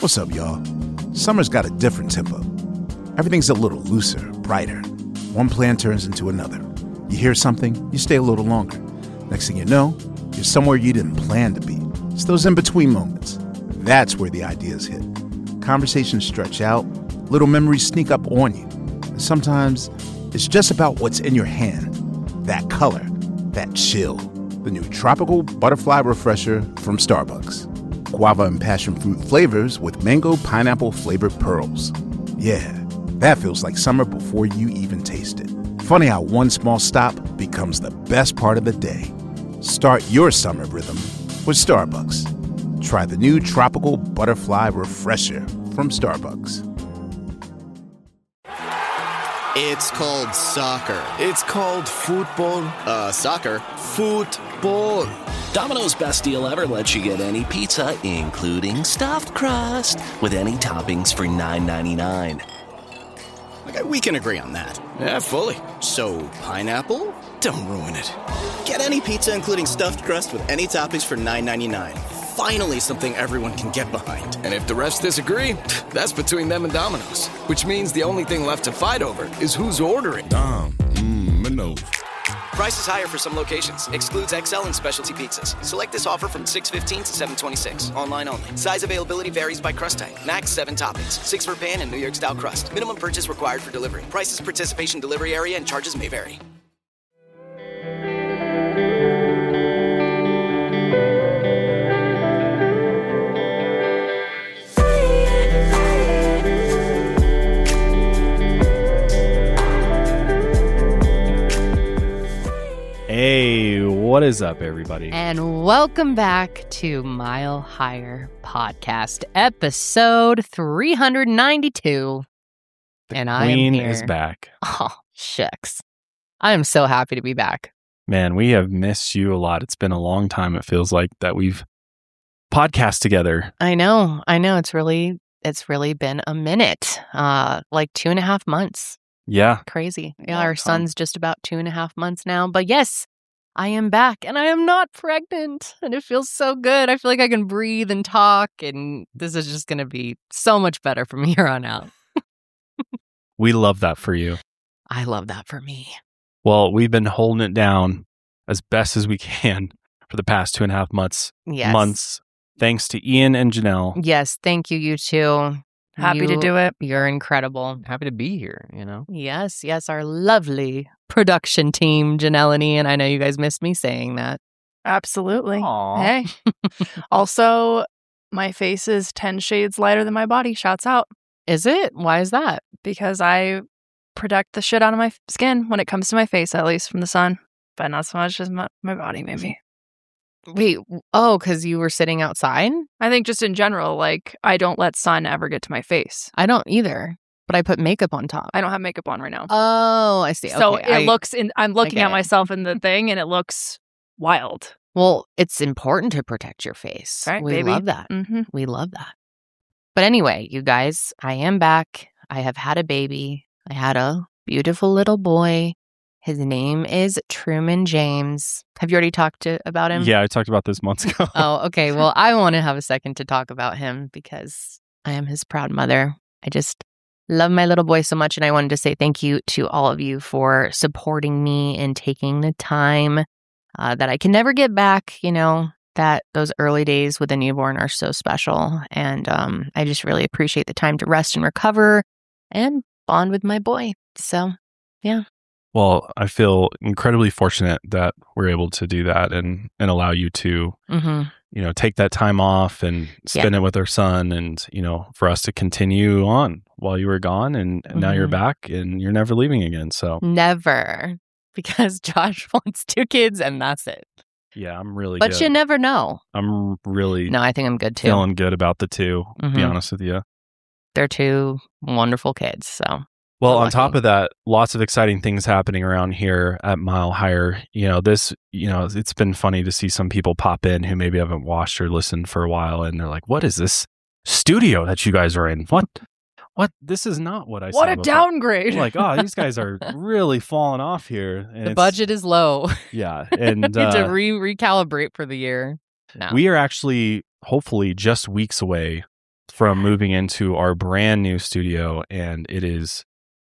What's up, y'all? Summer's got a different tempo. Everything's a little looser, brighter. One plan turns into another. You hear something, you stay a little longer. Next thing you know, you're somewhere you didn't plan to be. It's those in-between moments. That's where the ideas hit. Conversations stretch out, little memories sneak up on you. And sometimes it's just about what's in your hand. That color, that chill. The new Tropical Butterfly Refresher from Starbucks. Guava and passion fruit flavors with mango pineapple flavored pearls. Yeah, that feels like summer before you even taste it. Funny how one small stop becomes the best part of the day. Start your summer rhythm with Starbucks. Try the new Tropical Butterfly Refresher from Starbucks. It's called soccer. It's called football. Soccer. Football. Domino's best deal ever lets you get any pizza, including stuffed crust, with any toppings for $9.99. Okay, we can agree on that. Yeah, fully. So, pineapple? Don't ruin it. Get any pizza, including stuffed crust, with any toppings for $9.99. Finally, something everyone can get behind. And if the refs disagree, that's between them and Domino's. Which means the only thing left to fight over is who's ordering. Domino's. Price is higher for some locations. Excludes XL and specialty pizzas. Select this offer from $6.15 to $7.26. Online only. Size availability varies by crust type. Max 7 toppings. 6 for pan and New York style crust. Minimum purchase required for delivery. Prices, participation, delivery area, and charges may vary. Hey, what is up, everybody? And welcome back to Mile Higher Podcast, episode 392. And I am Queen here. is back. Oh, shucks. I am so happy to be back. Man, we have missed you a lot. It's been a long time, it feels like, that we've podcast together. I know. It's really been a minute, like 2.5 months. Yeah. Crazy. Yeah, our son's just about 2.5 months now. But yes, I am back and I am not pregnant. And it feels so good. I feel like I can breathe and talk. And this is just going to be so much better from here on out. We love that for you. I love that for me. Well, we've been holding it down as best as we can for the past 2.5 months. Thanks to Ian and Janelle. Yes, thank you, you two. Happy to do it. You're incredible. Happy to be here, you know? Yes, our lovely production team, Janelle and Ian. I know you guys missed me saying that. Absolutely. Aww. Hey. Also, my face is 10 shades lighter than my body. Shouts out. Is it? Why is that? Because I protect the shit out of my skin when it comes to my face, at least from the sun. But not so much as my body, maybe. Wait, because you were sitting outside? I think just in general, like, I don't let sun ever get to my face. I don't either, but I put makeup on top. I don't have makeup on right now. Oh, I see. So okay, I'm looking at myself in the thing and it looks wild. Well, it's important to protect your face. Right, we baby. love that. Mm-hmm. We love that. But anyway, you guys, I am back. I have had a baby. I had a beautiful little boy. His name is Truman James. Have you already talked about him? Yeah, I talked about this months ago. Oh, okay. Well, I want to have a second to talk about him because I am his proud mother. I just love my little boy so much. And I wanted to say thank you to all of you for supporting me and taking the time that I can never get back. You know, that those early days with a newborn are so special. And I just really appreciate the time to rest and recover and bond with my boy. So, yeah. Well, I feel incredibly fortunate that we're able to do that and allow you to, take that time off and spend it with our son and, for us to continue on while you were gone. And now you're back and you're never leaving again. So never, because Josh wants 2 kids and that's it. Yeah, I'm really But good. you never know. I'm really No, I think I'm good too. feeling good about the 2, to be honest with you. They're 2 wonderful kids. So. Well, on top of that, lots of exciting things happening around here at Mile Higher. It's been funny to see some people pop in who maybe haven't watched or listened for a while, and they're like, "What is this studio that you guys are in? What? This is not what I saw." What a before." downgrade! I'm like, oh, these guys are really falling off here. And the budget is low. Yeah, and need to recalibrate for the year. No. We are actually, hopefully, just weeks away from moving into our brand new studio, and it is,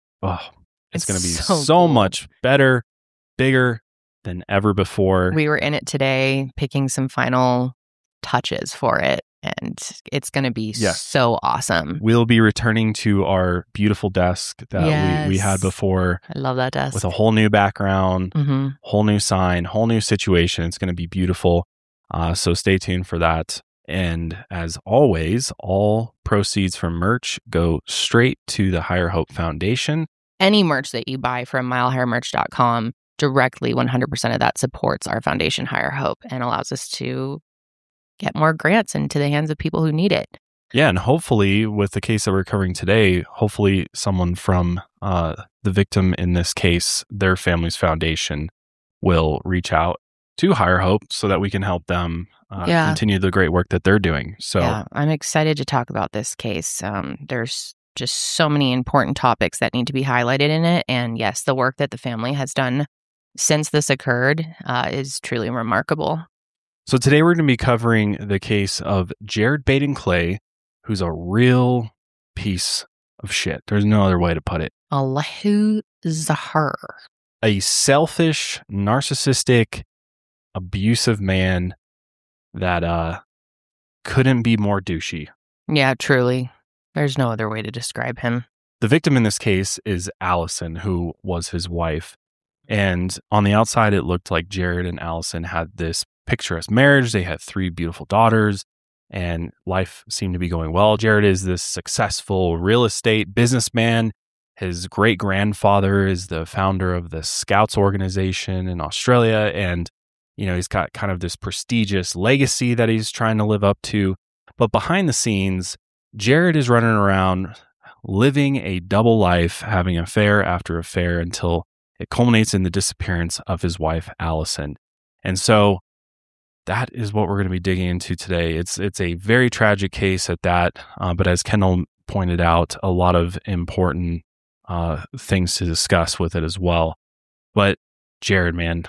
it's going to be so cool. much better, bigger than ever before. We were in it today picking some final touches for it, and it's going to be so awesome. We'll be returning to our beautiful desk that we had before. I love that desk. With a whole new background, whole new sign, whole new situation. It's going to be beautiful. So stay tuned for that. And as always, all proceeds from merch go straight to the Higher Hope Foundation. Any merch that you buy from milehighermerch.com, directly 100% of that supports our foundation, Higher Hope, and allows us to get more grants into the hands of people who need it. Yeah, and hopefully with the case that we're covering today, hopefully someone from the victim in this case, their family's foundation, will reach out to Higher Hope so that we can help them continue the great work that they're doing. So yeah, I'm excited to talk about this case. There's just so many important topics that need to be highlighted in it. And yes, the work that the family has done since this occurred is truly remarkable. So today we're going to be covering the case of Jared Baden Clay, who's a real piece of shit. There's no other way to put it. Allahu Zahar. A selfish, narcissistic, abusive man that couldn't be more douchey. Yeah, truly. There's no other way to describe him. The victim in this case is Allison, who was his wife. And on the outside, it looked like Jared and Allison had this picturesque marriage. They had 3 beautiful daughters, and life seemed to be going well. Jared is this successful real estate businessman. His great-grandfather is the founder of the Scouts organization in Australia, and he's got kind of this prestigious legacy that he's trying to live up to. But behind the scenes, Jared is running around living a double life, having affair after affair until it culminates in the disappearance of his wife, Allison. And so that is what we're going to be digging into today. It's a very tragic case at that, but as Kendall pointed out, a lot of important things to discuss with it as well. But Jared, man,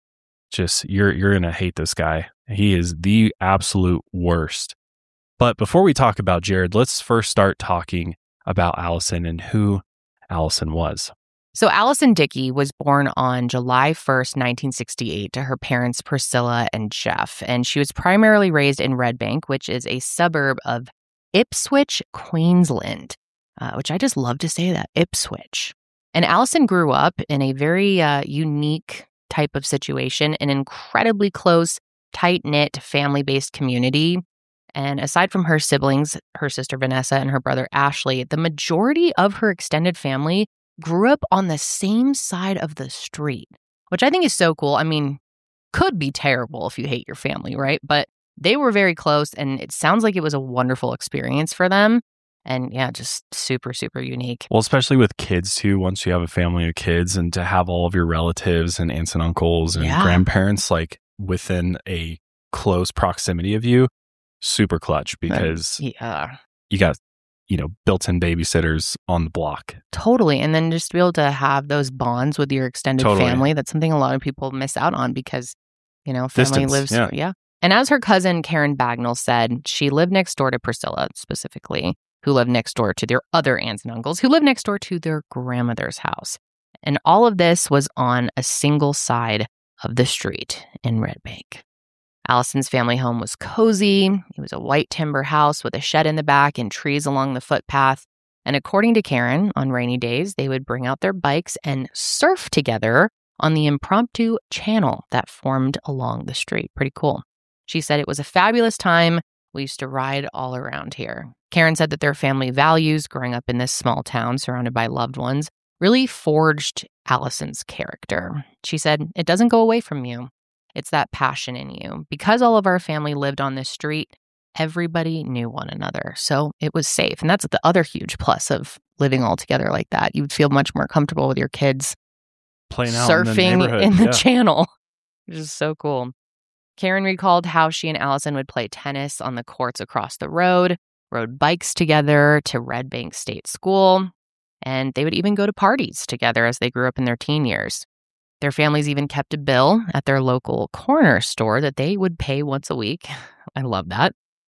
just you're going to hate this guy. He is the absolute worst. But before we talk about Jared, let's first start talking about Allison and who Allison was. So Allison Dickey was born on July 1st, 1968 to her parents Priscilla and Jeff, and she was primarily raised in Red Bank, which is a suburb of Ipswich, Queensland, which I just love to say that, Ipswich. And Allison grew up in a very unique type of situation, an incredibly close, tight-knit, family-based community. And aside from her siblings, her sister Vanessa and her brother Ashley, the majority of her extended family grew up on the same side of the street, which I think is so cool. I mean, could be terrible if you hate your family, right? But they were very close, and it sounds like it was a wonderful experience for them. And yeah, just super, super unique. Well, especially with kids too, once you have a family of kids and to have all of your relatives and aunts and uncles and grandparents like within a close proximity of you, super clutch because you got, built-in babysitters on the block. Totally. And then just to be able to have those bonds with your extended family, that's something a lot of people miss out on because, family lives. And as her cousin Karen Bagnall said, she lived next door to Priscilla specifically, who lived next door to their other aunts and uncles, who lived next door to their grandmother's house. And all of this was on a single side of the street in Red Bank. Allison's family home was cozy. It was a white timber house with a shed in the back and trees along the footpath. And according to Karen, on rainy days, they would bring out their bikes and surf together on the impromptu channel that formed along the street. Pretty cool. She said it was a fabulous time. We used to ride all around here. Karen said that their family values, growing up in this small town surrounded by loved ones, really forged Allison's character. She said, "It doesn't go away from you. It's that passion in you. Because all of our family lived on this street, everybody knew one another. So it was safe." And that's the other huge plus of living all together like that. You'd feel much more comfortable with your kids playing out surfing in the channel, which is so cool. Karen recalled how she and Allison would play tennis on the courts across the road, rode bikes together to Red Bank State School, and they would even go to parties together as they grew up in their teen years. Their families even kept a bill at their local corner store that they would pay once a week. I love that.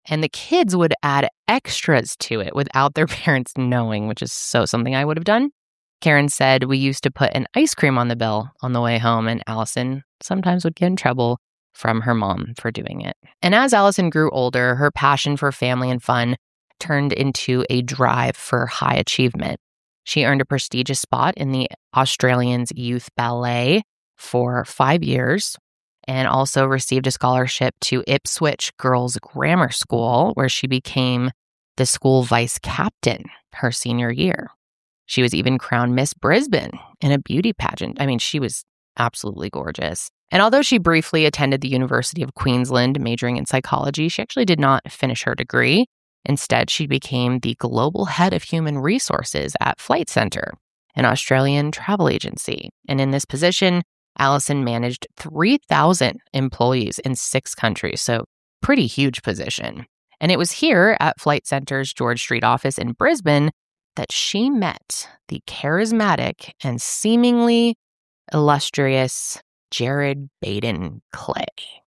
And the kids would add extras to it without their parents knowing, which is so something I would have done. Karen said, we used to put an ice cream on the bill on the way home, and Allison sometimes would get in trouble from her mom for doing it. And as Allison grew older, her passion for family and fun turned into a drive for high achievement. She earned a prestigious spot in the Australians Youth Ballet for 5 years, and also received a scholarship to Ipswich Girls Grammar School, where she became the school vice captain her senior year. She was even crowned Miss Brisbane in a beauty pageant. I mean, she was absolutely gorgeous. And although she briefly attended the University of Queensland, majoring in psychology, she actually did not finish her degree. Instead, she became the global head of human resources at Flight Centre, an Australian travel agency. And in this position, Allison managed 3,000 employees in 6 countries, so pretty huge position. And it was here at Flight Centre's George Street office in Brisbane that she met the charismatic and seemingly illustrious Jared Baden Clay.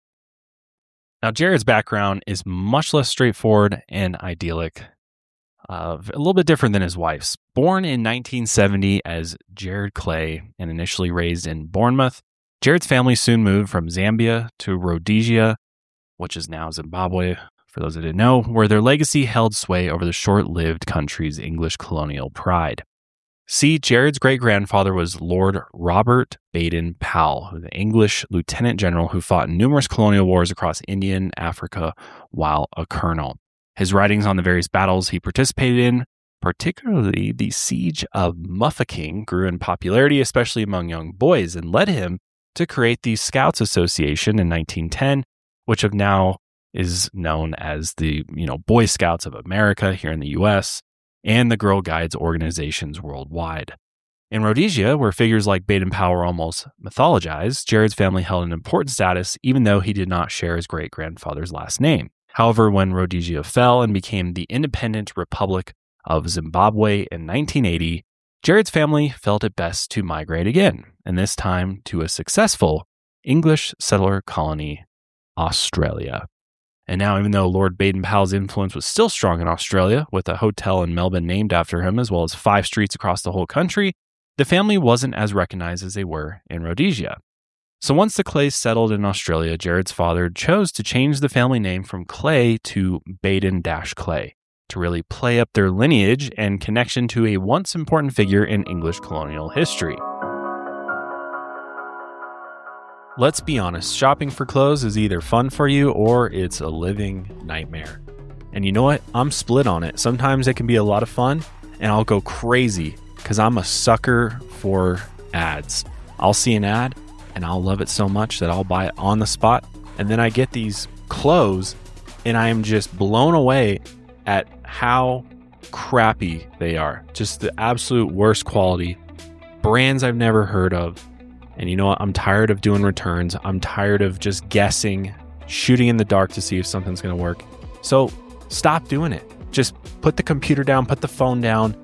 Now, Jared's background is much less straightforward and idyllic, a little bit different than his wife's. Born in 1970 as Jared Clay and initially raised in Bournemouth, Jared's family soon moved from Zambia to Rhodesia, which is now Zimbabwe, for those that didn't know, where their legacy held sway over the short-lived country's English colonial pride. See, Jared's great-grandfather was Lord Robert Baden-Powell, the English lieutenant general who fought in numerous colonial wars across India and Africa while a colonel. His writings on the various battles he participated in, particularly the Siege of Mafeking, grew in popularity, especially among young boys, and led him to create the Scouts Association in 1910, which now is known as the Boy Scouts of America here in the U.S., and the Girl Guides organizations worldwide. In Rhodesia, where figures like Baden-Powell were almost mythologized, Jared's family held an important status even though he did not share his great-grandfather's last name. However, when Rhodesia fell and became the independent Republic of Zimbabwe in 1980, Jared's family felt it best to migrate again, and this time to a successful English settler colony, Australia. And now, even though Lord Baden-Powell's influence was still strong in Australia, with a hotel in Melbourne named after him, as well as 5 streets across the whole country, the family wasn't as recognized as they were in Rhodesia. So once the Clays settled in Australia, Jared's father chose to change the family name from Clay to Baden-Clay to really play up their lineage and connection to a once important figure in English colonial history. Let's be honest, shopping for clothes is either fun for you or it's a living nightmare. And you know what? I'm split on it. Sometimes it can be a lot of fun and I'll go crazy because I'm a sucker for ads. I'll see an ad and I'll love it so much that I'll buy it on the spot. And then I get these clothes and I am just blown away at how crappy they are. Just the absolute worst quality. Brands I've never heard of. And you know what? I'm tired of doing returns. I'm tired of just guessing, shooting in the dark to see if something's going to work. So stop doing it. Just put the computer down, put the phone down,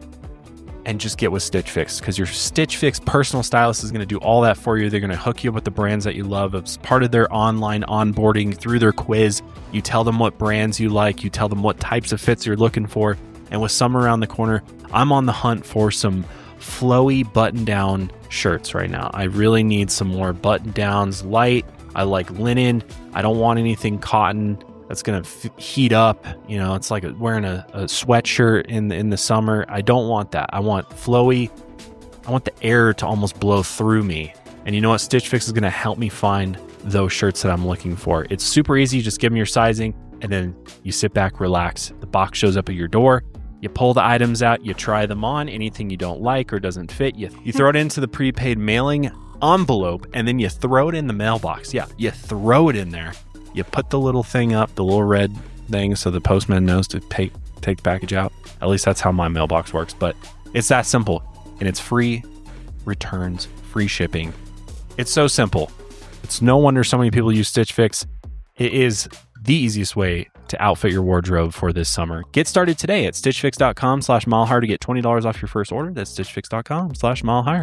and just get with Stitch Fix, because your Stitch Fix personal stylist is going to do all that for you. They're going to hook you up with the brands that you love. It's part of their online onboarding through their quiz. You tell them what brands you like. You tell them what types of fits you're looking for. And with summer around the corner, I'm on the hunt for some flowy button-down shirts right now. I really need some more button-downs, light. I like linen. I don't want anything cotton that's going to heat up. It's like wearing a sweatshirt in the summer. I don't want that. I want flowy. I want the air to almost blow through me. And you know what? Stitch Fix is going to help me find those shirts that I'm looking for. It's super easy. Just give them your sizing, and then you sit back, relax. The box shows up at your door. You pull the items out, you try them on. Anything you don't like or doesn't fit, you throw it into the prepaid mailing envelope, and then you throw it in the mailbox. Yeah, you throw it in there. You put the little thing up, the little red thing, so the postman knows to take the package out. At least that's how my mailbox works. But it's that simple, and it's free returns, free shipping. It's so simple. It's no wonder so many people use Stitch Fix. It is the easiest way to outfit your wardrobe for this summer. Get started today at stitchfix.com/milehigher to get $20 off your first order. That's stitchfix.com/milehigher.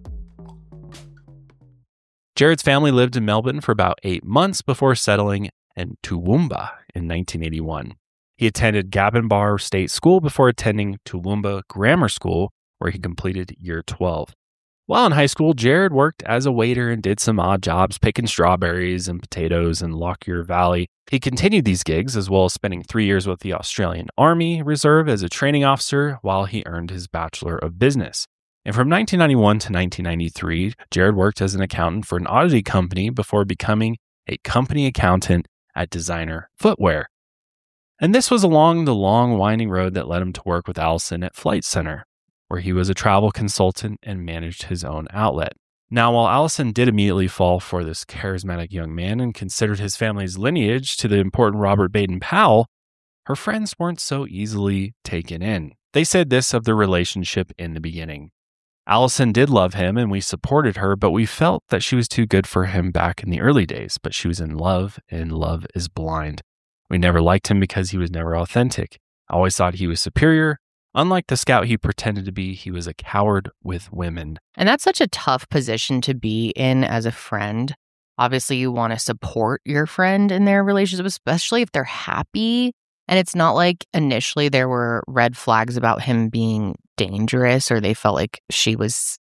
Jared's family lived in Melbourne for about 8 months before settling and Toowoomba in 1981. He attended Gabonbar State School before attending Toowoomba Grammar School, where he completed year 12. While in high school, Jared worked as a waiter and did some odd jobs picking strawberries and potatoes in Lockyer Valley. He continued these gigs as well as spending 3 years with the Australian Army Reserve as a training officer while he earned his Bachelor of Business. And from 1991 to 1993, Jared worked as an accountant for an auditing company before becoming a company accountant at Designer Footwear. And this was along the long, winding road that led him to work with Allison at Flight Center, where he was a travel consultant and managed his own outlet. Now, while Allison did immediately fall for this charismatic young man and considered his family's lineage to the important Robert Baden-Powell, her friends weren't so easily taken in. They said this of their relationship in the beginning. Allison did love him and we supported her, but we felt that she was too good for him back in the early days. But she was in love, and love is blind. We never liked him because he was never authentic. I always thought he was superior. Unlike the scout he pretended to be, he was a coward with women. And that's such a tough position to be in as a friend. Obviously, you want to support your friend in their relationship, especially if they're happy. And it's not like initially there were red flags about him being dangerous or they felt like she was,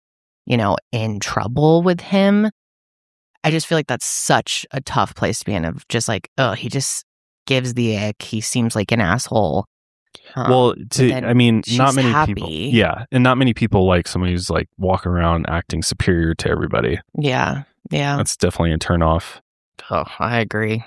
in trouble with him. I just feel like that's such a tough place to be in, of just like, oh, he just gives the ick. He seems like an asshole. Well, not many happy. people. Yeah. And not many people like somebody who's like walking around acting superior to everybody. Yeah. Yeah. That's definitely a turnoff. Oh, I agree.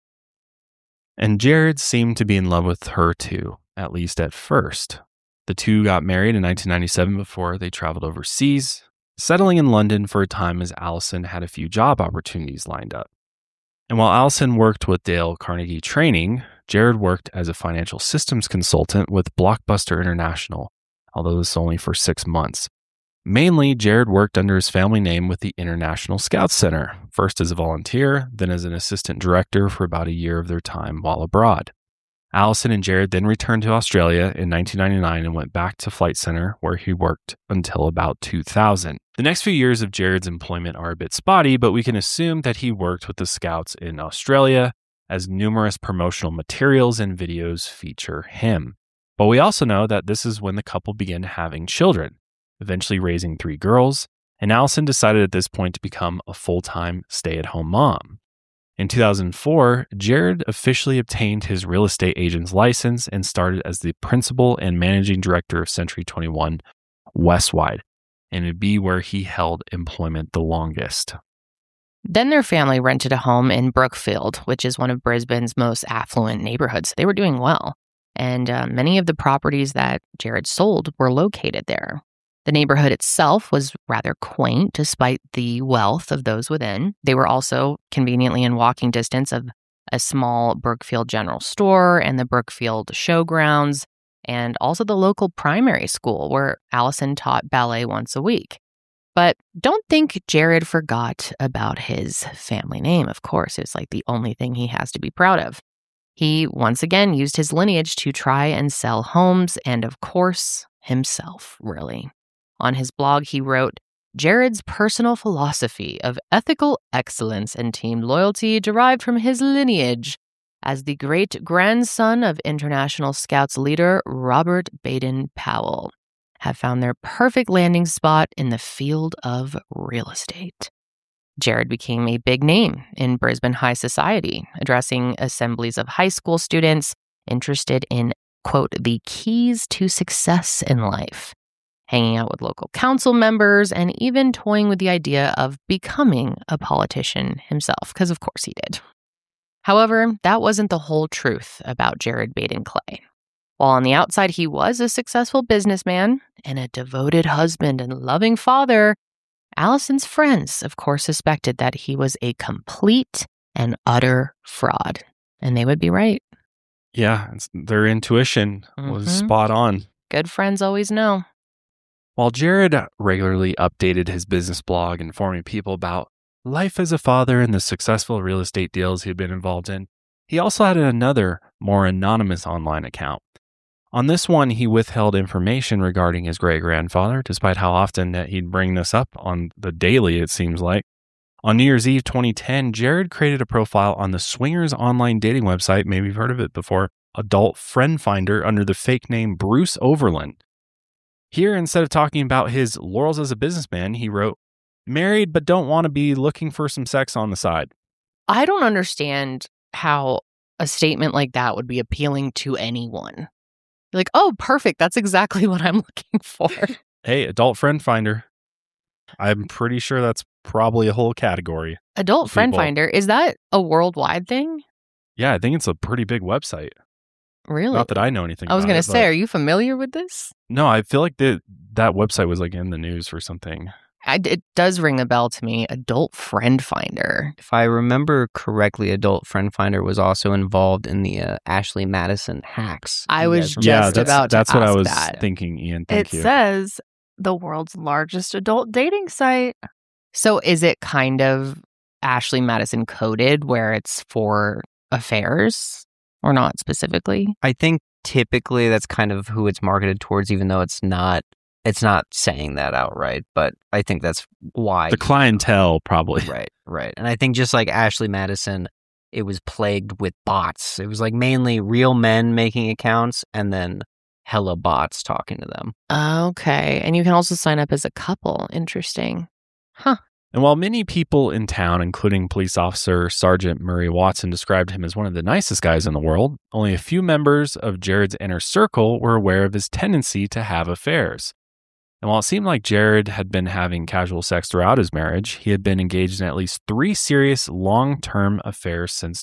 And Jared seemed to be in love with her too, at least at first. The two got married in 1997 before they traveled overseas, settling in London for a time as Allison had a few job opportunities lined up. And while Allison worked with Dale Carnegie Training, Jared worked as a financial systems consultant with Blockbuster International, although this was only for 6 months. Mainly, Jared worked under his family name with the International Scouts Center, first as a volunteer, then as an assistant director for about a year of their time while abroad. Allison and Jared then returned to Australia in 1999 and went back to Flight Center, where he worked until about 2000. The next few years of Jared's employment are a bit spotty, but we can assume that he worked with the Scouts in Australia, as numerous promotional materials and videos feature him. But we also know that this is when the couple began having children, eventually raising 3 girls, and Allison decided at this point to become a full-time stay-at-home mom. In 2004, Jared officially obtained his real estate agent's license and started as the principal and managing director of Century 21 Westwide, and it'd be where he held employment the longest. Then their family rented a home in Brookfield, which is one of Brisbane's most affluent neighborhoods. They were doing well, and many of the properties that Jared sold were located there. The neighborhood itself was rather quaint despite the wealth of those within. They were also conveniently in walking distance of a small Brookfield general store and the Brookfield showgrounds, and also the local primary school where Allison taught ballet once a week. But don't think Jared forgot about his family name, of course. It's like the only thing he has to be proud of. He once again used his lineage to try and sell homes and, of course, himself, really. On his blog, he wrote, Jared's personal philosophy of ethical excellence and team loyalty derived from his lineage as the great-grandson of International Scouts leader Robert Baden-Powell have found their perfect landing spot in the field of real estate. Jared became a big name in Brisbane high society, addressing assemblies of high school students interested in, quote, the keys to success in life, hanging out with local council members, and even toying with the idea of becoming a politician himself, because of course he did. However, that wasn't the whole truth about Jared Baden-Clay. While on the outside he was a successful businessman and a devoted husband and loving father, Allison's friends, of course, suspected that he was a complete and utter fraud. And they would be right. Yeah, their intuition was spot on. Good friends always know. While Jared regularly updated his business blog, informing people about life as a father and the successful real estate deals he'd been involved in, he also had another, more anonymous online account. On this one, he withheld information regarding his great-grandfather, despite how often that he'd bring this up on the daily, it seems like. On New Year's Eve 2010, Jared created a profile on the swingers online dating website, maybe you've heard of it before, Adult Friend Finder, under the fake name Bruce Overland. Here, instead of talking about his laurels as a businessman, he wrote, "Married but don't want to be looking for some sex on the side." I don't understand how a statement like that would be appealing to anyone. You're like, oh, perfect. That's exactly what I'm looking for. Hey, Adult Friend Finder. I'm pretty sure that's probably a whole category. Adult Friend Finder, is that a worldwide thing? Yeah, I think it's a pretty big website. Really? Not that I know anything about it. I was going to say, are you familiar with this? No, I feel like that website was like in the news for something. It does ring a bell to me. Adult Friend Finder. If I remember correctly, Adult Friend Finder was also involved in the Ashley Madison hacks. I was just about to that's what I ask was that. thinking, Ian. Thank you. It says the world's largest adult dating site. So is it kind of Ashley Madison coded where it's for affairs or not specifically? I think typically that's kind of who it's marketed towards, even though it's not saying that outright, but I think that's why. The clientele, probably. Right. And I think just like Ashley Madison, it was plagued with bots. It was like mainly real men making accounts and then hella bots talking to them. Okay. And you can also sign up as a couple. Interesting. Huh. And while many people in town, including police officer Sergeant Murray Watson, described him as one of the nicest guys in the world, only a few members of Jared's inner circle were aware of his tendency to have affairs. And while it seemed like Jared had been having casual sex throughout his marriage, he had been engaged in at least 3 serious long-term affairs since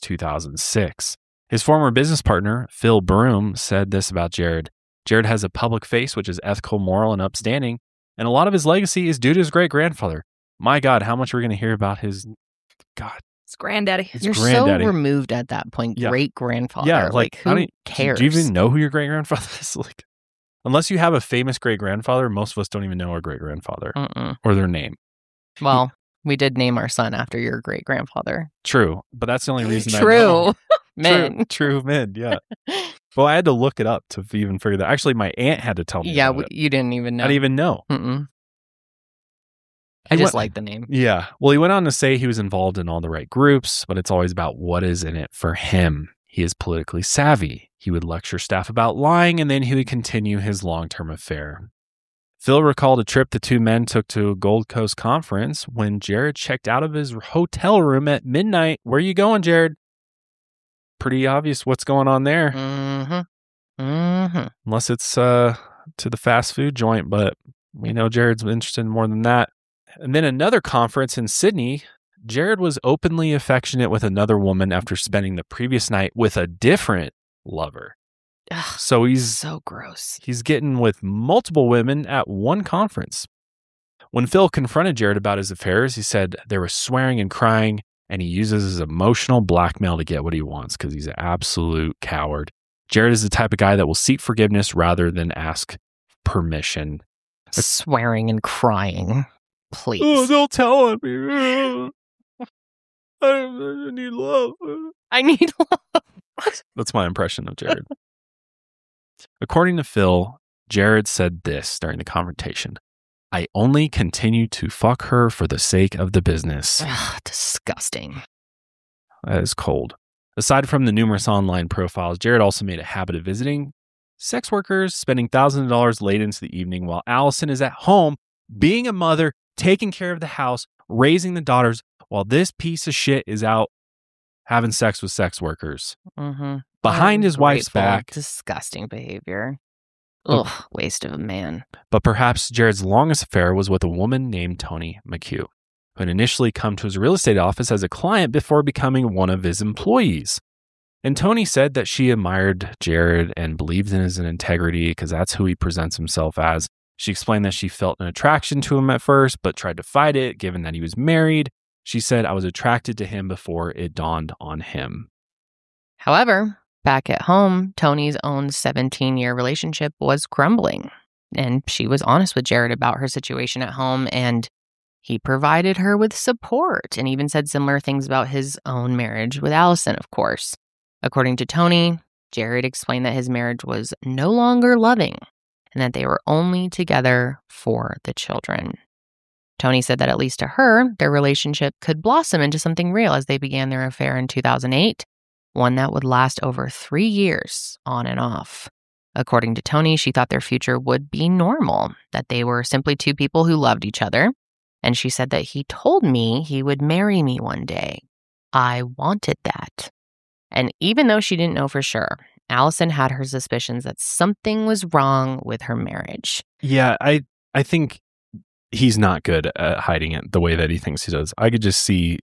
2006. His former business partner, Phil Broom, said this about Jared. Jared has a public face, which is ethical, moral, and upstanding, and a lot of his legacy is due to his great-grandfather. My God, how much we're going to hear about his... God. It's granddaddy. You're granddaddy. So removed at that point. Yeah. Great-grandfather. Yeah, like who cares? Do you even know who your great-grandfather is? Like, unless you have a famous great-grandfather, most of us don't even know our great-grandfather or their name. Well, we did name our son after your great-grandfather. True, but that's the only reason I know. Men. True men, yeah. Well, I had to look it up to even figure that. Actually, my aunt had to tell me about it. You didn't even know. I didn't even know. I just like the name. Yeah. Well, he went on to say he was involved in all the right groups, but it's always about what is in it for him. He is politically savvy. He would lecture staff about lying, and then he would continue his long-term affair. Phil recalled a trip the two men took to a Gold Coast conference when Jared checked out of his hotel room at midnight. Where are you going, Jared? Pretty obvious what's going on there. Unless it's to the fast food joint, but we know Jared's interested in more than that. And then another conference in Sydney, Jared was openly affectionate with another woman after spending the previous night with a different lover. Ugh, so he's so gross. He's getting with multiple women at one conference. When Phil confronted Jared about his affairs, he said there was swearing and crying, and he uses his emotional blackmail to get what he wants because he's an absolute coward. Jared is the type of guy that will seek forgiveness rather than ask permission. Swearing and crying. Please. Oh, don't tell on me. I need love. I need love. That's my impression of Jared. According to Phil, Jared said this during the confrontation. I only continue to fuck her for the sake of the business. Ugh, disgusting. That is cold. Aside from the numerous online profiles, Jared also made a habit of visiting sex workers, spending thousands of dollars late into the evening while Allison is at home, being a mother, taking care of the house, raising the daughters, while this piece of shit is out having sex with sex workers. Behind his wife's back. Disgusting behavior. Ugh, waste of a man. But perhaps Jared's longest affair was with a woman named Toni McHugh, who had initially come to his real estate office as a client before becoming one of his employees. And Toni said that she admired Jared and believed in his integrity because that's who he presents himself as. She explained that she felt an attraction to him at first, but tried to fight it given that he was married. She said, I was attracted to him before it dawned on him. However, back at home, Toni's own 17-year relationship was crumbling, and she was honest with Jared about her situation at home, and he provided her with support and even said similar things about his own marriage with Allison, of course. According to Toni, Jared explained that his marriage was no longer loving and that they were only together for the children. Tony said that at least to her, their relationship could blossom into something real as they began their affair in 2008, one that would last over 3 years on and off. According to Tony, she thought their future would be normal, that they were simply two people who loved each other. And she said that he told me he would marry me one day. I wanted that. And even though she didn't know for sure, Allison had her suspicions that something was wrong with her marriage. Yeah, I think he's not good at hiding it the way that he thinks he does. I could just see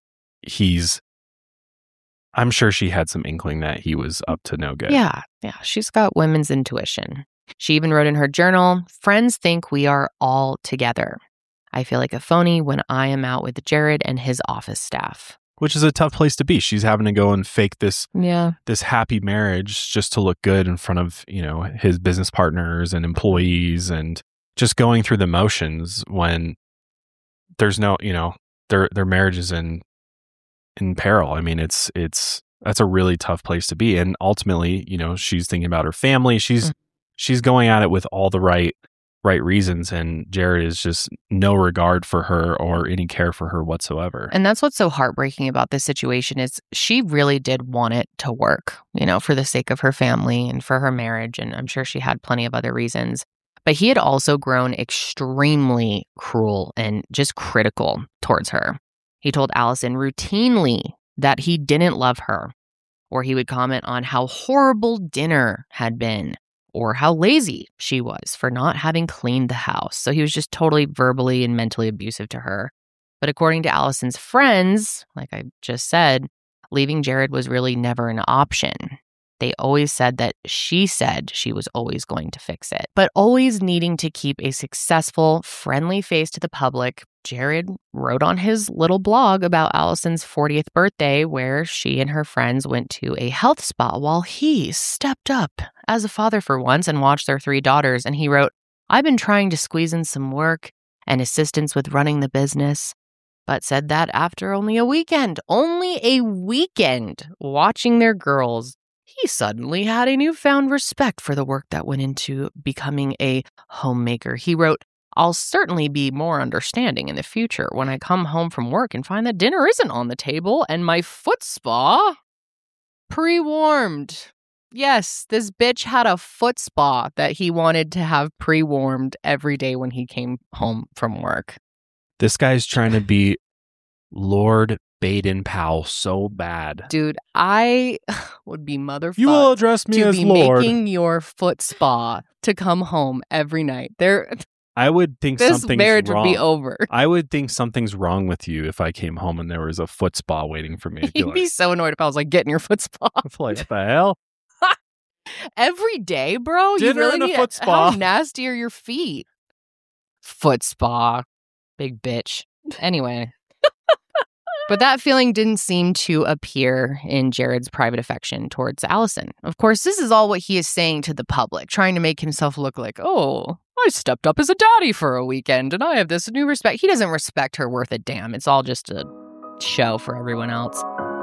I'm sure she had some inkling that he was up to no good. Yeah. She's got women's intuition. She even wrote in her journal, "Friends think we are all together. I feel like a phony when I am out with Jared and his office staff." Which is a tough place to be. She's having to go and fake this happy marriage just to look good in front of, his business partners and employees, and just going through the motions when there's no, their marriage is in peril. I mean, that's a really tough place to be. And ultimately, she's thinking about her family. She's going at it with all the right reasons, and Jared is just no regard for her or any care for her whatsoever. And that's what's so heartbreaking about this situation is she really did want it to work, for the sake of her family and for her marriage. And I'm sure she had plenty of other reasons. But he had also grown extremely cruel and just critical towards her. He told Allison routinely that he didn't love her, or he would comment on how horrible dinner had been, or how lazy she was for not having cleaned the house. So he was just totally verbally and mentally abusive to her. But according to Allison's friends, like I just said, leaving Jared was really never an option. They always said that she said she was always going to fix it. But always needing to keep a successful, friendly face to the public, Jared wrote on his little blog about Allison's 40th birthday, where she and her friends went to a health spa while he stepped up as a father for once and watched their 3 daughters. And he wrote, "I've been trying to squeeze in some work and assistance with running the business, but said that after only a weekend watching their girls, he suddenly had a newfound respect for the work that went into becoming a homemaker." He wrote, "I'll certainly be more understanding in the future when I come home from work and find that dinner isn't on the table and my foot spa pre-warmed." Yes, this bitch had a foot spa that he wanted to have pre-warmed every day when he came home from work. This guy's trying to be Lord Baden-Powell so bad. Dude, I would be motherfucked. You will address me as Lord. To be making your foot spa to come home every night. I would think this something's marriage wrong. Would be over. I would think something's wrong with you if I came home and there was a foot spa waiting for me. You'd be so annoyed if I was like, "Get in your foot spa." Like, what the hell? Every day, bro? Dinner you really and a need foot spa. How nasty are your feet? Foot spa. Big bitch. Anyway. But that feeling didn't seem to appear in Jared's private affection towards Allison. Of course, this is all what he is saying to the public, trying to make himself look like, "Oh, I stepped up as a daddy for a weekend and I have this new respect." He doesn't respect her worth a damn. It's all just a show for everyone else.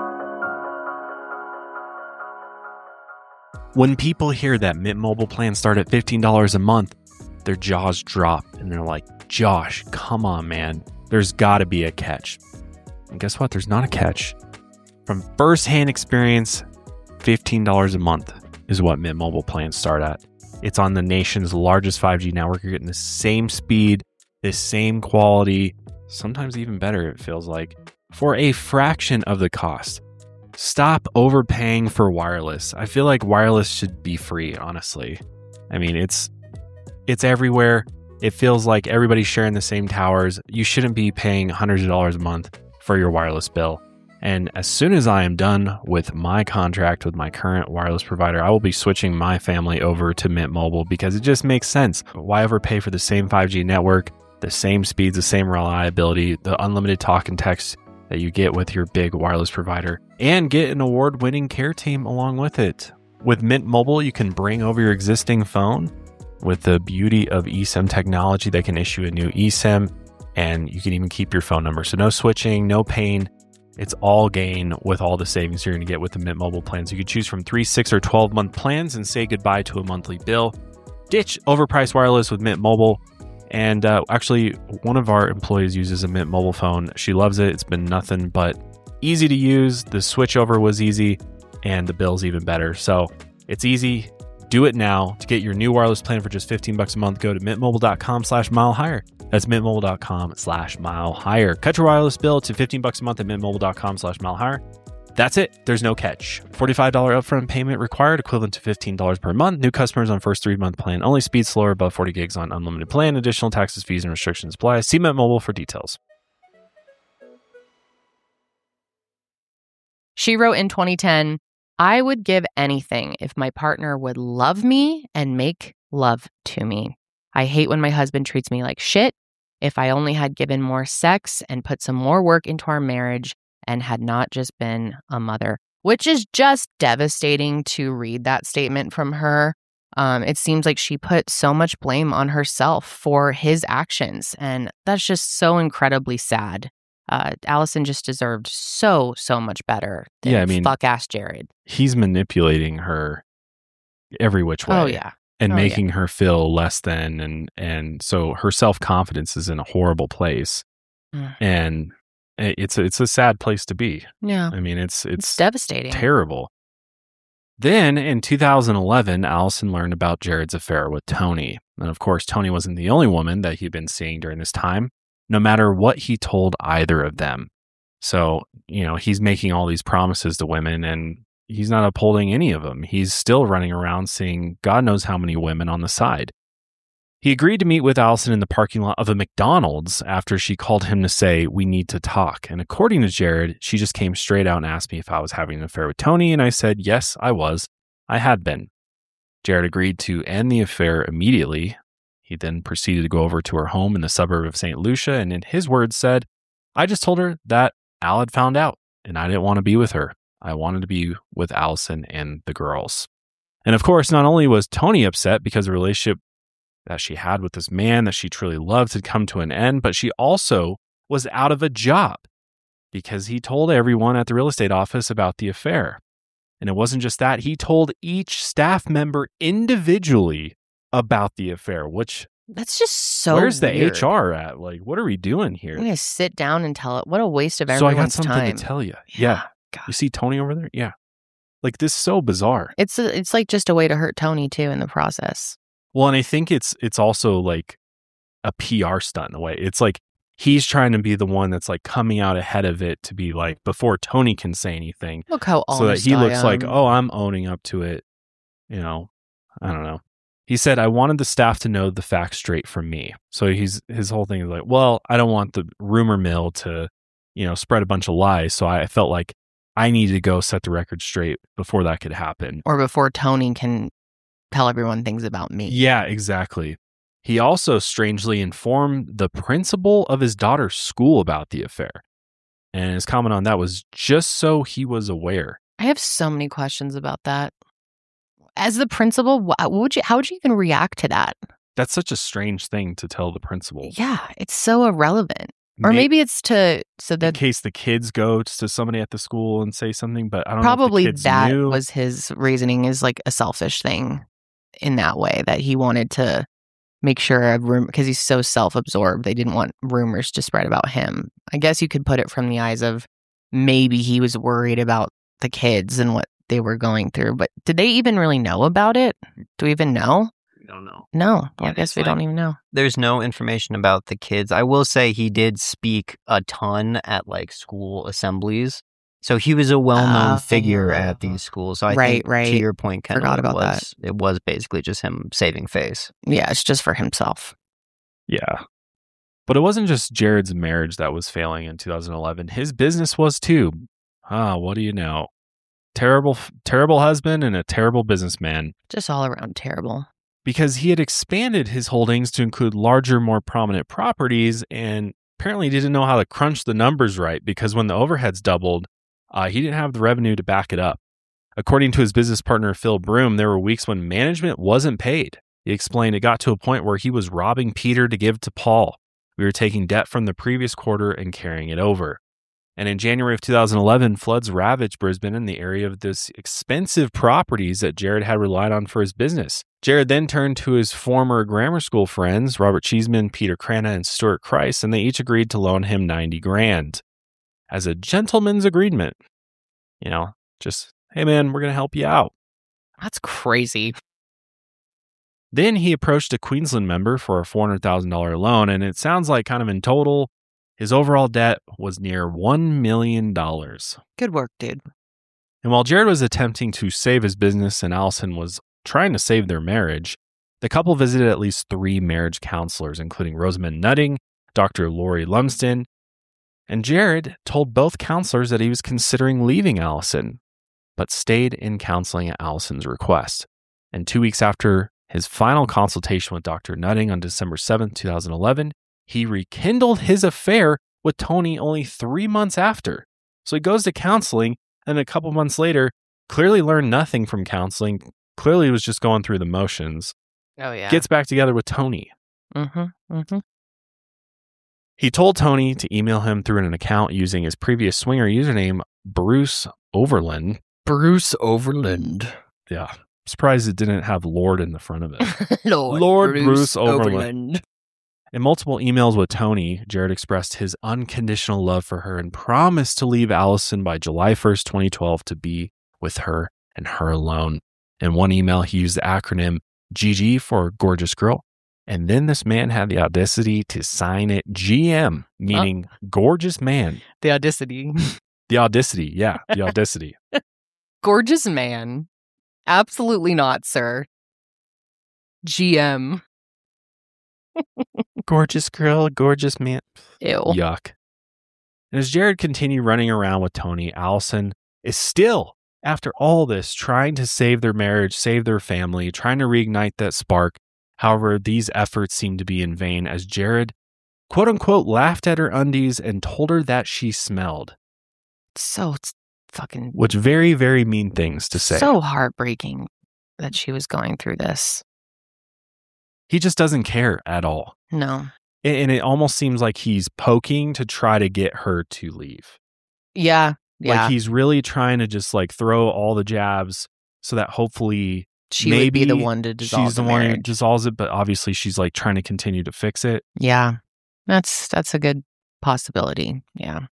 When people hear that Mint Mobile plans start at $15 a month, their jaws drop and they're like, "Josh, come on, man. There's got to be a catch." And guess what? There's not a catch. From firsthand experience, $15 a month is what Mint Mobile plans start at. It's on the nation's largest 5G network. You're getting the same speed, the same quality, sometimes even better, it feels like, for a fraction of the cost. Stop overpaying for wireless. I feel like wireless should be free, honestly. I mean, it's everywhere. It feels like everybody's sharing the same towers. You shouldn't be paying hundreds of dollars a month for your wireless bill. And as soon as I am done with my contract with my current wireless provider, I will be switching my family over to Mint Mobile because it just makes sense. Why ever pay for the same 5G network, the same speeds, the same reliability, the unlimited talk and text that you get with your big wireless provider, and get an award-winning care team along with it. With Mint Mobile, you can bring over your existing phone with the beauty of eSIM technology. They can issue a new eSIM, and you can even keep your phone number. So no switching, no pain. It's all gain with all the savings you're going to get with the Mint Mobile plans. You can choose from 3, 6, or 12-month plans and say goodbye to a monthly bill. Ditch overpriced wireless with Mint Mobile. And actually, one of our employees uses a Mint mobile phone. She loves it. It's been nothing but easy to use. The switchover was easy, and the bill's even better. So it's easy. Do it now. To get your new wireless plan for just $15 a month, go to mintmobile.com/milehigher. That's mintmobile.com/milehigher. Cut your wireless bill to $15 a month at mintmobile.com/milehigher. That's it. There's no catch. $45 upfront payment required, equivalent to $15 per month. New customers on first 3-month plan. Only speed slower above 40 gigs on unlimited plan. Additional taxes, fees, and restrictions apply. See Mint Mobile for details. She wrote in 2010, I would give anything if my partner would love me and make love to me. I hate when my husband treats me like shit. If I only had given more sex and put some more work into our marriage and had not just been a mother, which is just devastating to read that statement from her. It seems like she put so much blame on herself for his actions, and that's just so incredibly sad. Allison just deserved so much better than fuck-ass Jared. He's manipulating her every which way. Oh, yeah. And making her feel less than, and so her self-confidence is in a horrible place. And it's a sad place to be. Yeah. I mean, it's devastating. Terrible. Then in 2011, Allison learned about Jared's affair with Toni. And of course, Toni wasn't the only woman that he'd been seeing during this time, no matter what he told either of them. So, he's making all these promises to women and he's not upholding any of them. He's still running around seeing God knows how many women on the side. He agreed to meet with Allison in the parking lot of a McDonald's after she called him to say, we need to talk. And according to Jared, she just came straight out and asked me if I was having an affair with Toni. And I said, yes, I was. I had been. Jared agreed to end the affair immediately. He then proceeded to go over to her home in the suburb of St. Lucia. And in his words said, I just told her that Al had found out and I didn't want to be with her. I wanted to be with Allison and the girls. And of course, not only was Toni upset because the relationship that she had with this man that she truly loved had come to an end, but she also was out of a job because he told everyone at the real estate office about the affair. And it wasn't just that, he told each staff member individually about the affair, which that's just so where's weird. The HR at? Like, what are we doing here? I'm going to sit down and tell it. What a waste of everyone's time. So I got something to tell you. Yeah. God. You see Toni over there? Yeah. Like, this is so bizarre. It's like just a way to hurt Toni too in the process. Well, and I think it's also like a PR stunt in a way. It's like he's trying to be the one that's like coming out ahead of it to be like before Toni can say anything. Look how honest so that he looks I am. like, oh, I'm owning up to it. I don't know. He said, I wanted the staff to know the facts straight from me. So his whole thing is like, well, I don't want the rumor mill to, spread a bunch of lies. So I felt like I needed to go set the record straight before that could happen. Or before Toni can tell everyone things about me. Yeah, exactly. He also strangely informed the principal of his daughter's school about the affair. And his comment on that was just so he was aware. I have so many questions about that. As the principal, how would you even react to that? That's such a strange thing to tell the principal. Yeah, it's so irrelevant. Or maybe it's in case the kids go to somebody at the school and say something, but I don't probably know if the kids that knew. Was his reasoning is like a selfish thing in that way, that he wanted to make sure because he's so self-absorbed, they didn't want rumors to spread about him. I guess you could put it from the eyes of maybe he was worried about the kids and what they were going through, but did they even really know about it? Do we even know? We don't know. No, I guess we don't even know. There's no information about the kids. I will say he did speak a ton at like school assemblies. So he was a well-known figure at these schools. So I think to your point, Ken, it was basically just him saving face. Yeah, it's just for himself. Yeah. But it wasn't just Jared's marriage that was failing in 2011. His business was too. What do you know? Terrible husband and a terrible businessman. Just all around terrible. Because he had expanded his holdings to include larger, more prominent properties, and apparently didn't know how to crunch the numbers right, because when the overheads doubled, he didn't have the revenue to back it up. According to his business partner, Phil Broom, there were weeks when management wasn't paid. He explained it got to a point where he was robbing Peter to give to Paul. We were taking debt from the previous quarter and carrying it over. And in January of 2011, floods ravaged Brisbane in the area of this expensive properties that Jared had relied on for his business. Jared then turned to his former grammar school friends, Robert Cheeseman, Peter Crana, and Stuart Christ, and they each agreed to loan him $90,000 as a gentleman's agreement. You know, just, hey man, we're going to help you out. That's crazy. Then he approached a Queensland member for a $400,000 loan, and it sounds like kind of in total, his overall debt was near $1 million. Good work, dude. And while Jared was attempting to save his business and Allison was trying to save their marriage, the couple visited at least 3 marriage counselors, including Rosamund Nutting, Dr. Lori Lumsden, and Jared told both counselors that he was considering leaving Allison, but stayed in counseling at Allison's request. And 2 weeks after his final consultation with Dr. Nutting on December 7th, 2011, he rekindled his affair with Toni only 3 months after. So he goes to counseling, and a couple months later, clearly learned nothing from counseling, clearly was just going through the motions. Oh, yeah. Gets back together with Toni. He told Toni to email him through an account using his previous swinger username, Bruce Overland. Bruce Overland. Yeah. Surprised it didn't have Lord in the front of it. Lord Bruce Overland. In multiple emails with Toni, Jared expressed his unconditional love for her and promised to leave Allison by July 1st, 2012 to be with her and her alone. In one email, he used the acronym GG for Gorgeous Girl. And then this man had the audacity to sign it GM, meaning Gorgeous Man. The audacity. The audacity, yeah, the audacity. Gorgeous Man. Absolutely not, sir. GM. Gorgeous girl, gorgeous man. Ew. Yuck. And as Jared continued running around with Toni, Allison is still, after all this, trying to save their marriage, save their family, trying to reignite that spark. However, these efforts seem to be in vain as Jared, quote unquote, laughed at her undies and told her that she smelled. So fucking... Which very, very mean things to say. So heartbreaking that she was going through this. He just doesn't care at all. No. And it almost seems like he's poking to try to get her to leave. Yeah. Like he's really trying to just like throw all the jabs so that hopefully she would be the one to dissolve she's the one who dissolves it, but obviously she's like trying to continue to fix it. Yeah. That's a good possibility. Yeah.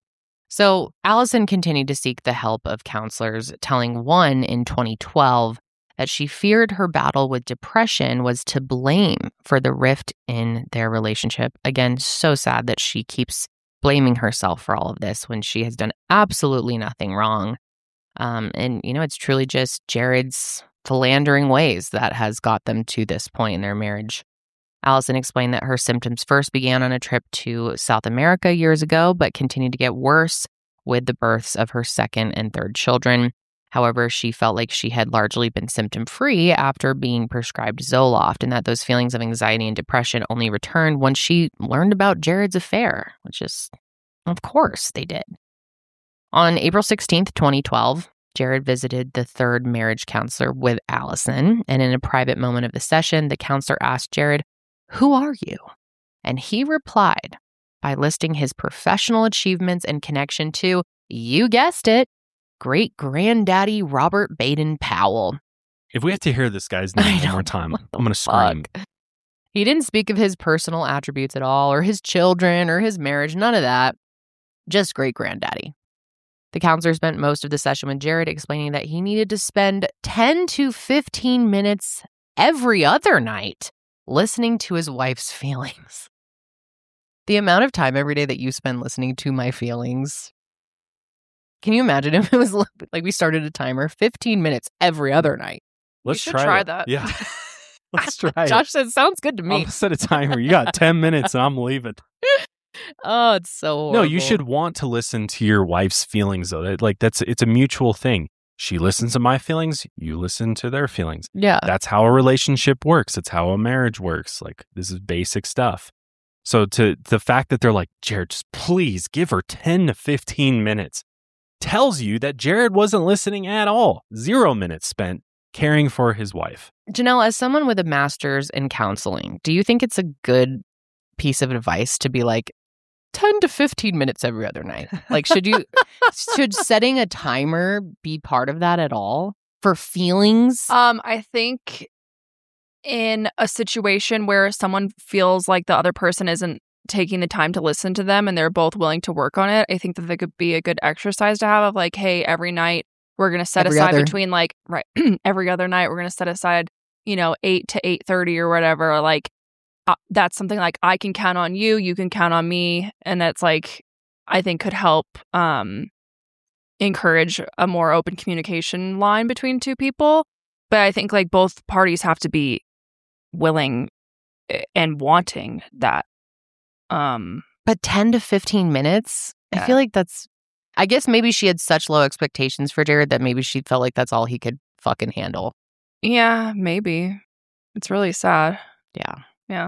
So Allison continued to seek the help of counselors, telling one in 2012 that she feared her battle with depression was to blame for the rift in their relationship. Again, so sad that she keeps blaming herself for all of this when she has done absolutely nothing wrong. And, you know, it's truly just Jared's philandering ways that has got them to this point in their marriage. Allison explained that her symptoms first began on a trip to South America years ago, but continued to get worse with the births of her second and third children. However, she felt like she had largely been symptom-free after being prescribed Zoloft, and that those feelings of anxiety and depression only returned once she learned about Jared's affair, which is, of course, they did. On April 16th, 2012, Jared visited the third marriage counselor with Allison, and in a private moment of the session, the counselor asked Jared, "Who are you?" And he replied by listing his professional achievements and connection to, you guessed it, great-granddaddy Robert Baden-Powell. If we have to hear this guy's name one more time, I'm going to scream. He didn't speak of his personal attributes at all, or his children, or his marriage, none of that. Just great-granddaddy. The counselor spent most of the session with Jared explaining that he needed to spend 10 to 15 minutes every other night listening to his wife's feelings. The amount of time every day that you spend listening to my feelings. Can you imagine if it was like we started a timer, 15 minutes every other night? Let's try it. that. Yeah. Let's try it. Josh said, sounds good to me. I'll set a timer. You got 10 minutes and I'm leaving. Oh, it's so horrible. No, you should want to listen to your wife's feelings, though. It's a mutual thing. She listens to my feelings. You listen to their feelings. Yeah. That's how a relationship works. It's how a marriage works. Like, this is basic stuff. So to the fact that they're like, Jared, just please give her 10 to 15 minutes tells you that Jared wasn't listening at all. 0 minutes spent caring for his wife. Janelle, as someone with a master's in counseling, do you think it's a good piece of advice to be like 10 to 15 minutes every other night? Like, should setting a timer be part of that at all for feelings? I think in a situation where someone feels like the other person isn't taking the time to listen to them and they're both willing to work on it, I think that they could be a good exercise to have of like, hey, every night we're going to set aside between like, right, every other night we're going to set aside, 8 to 8:30 or whatever. Like, that's something like I can count on you, you can count on me. And that's like, I think could help encourage a more open communication line between two people. But I think like both parties have to be willing and wanting that. But 10 to 15 minutes, yeah. I feel like I guess maybe she had such low expectations for Jared that maybe she felt like that's all he could fucking handle. Yeah, maybe. It's really sad. Yeah. Yeah.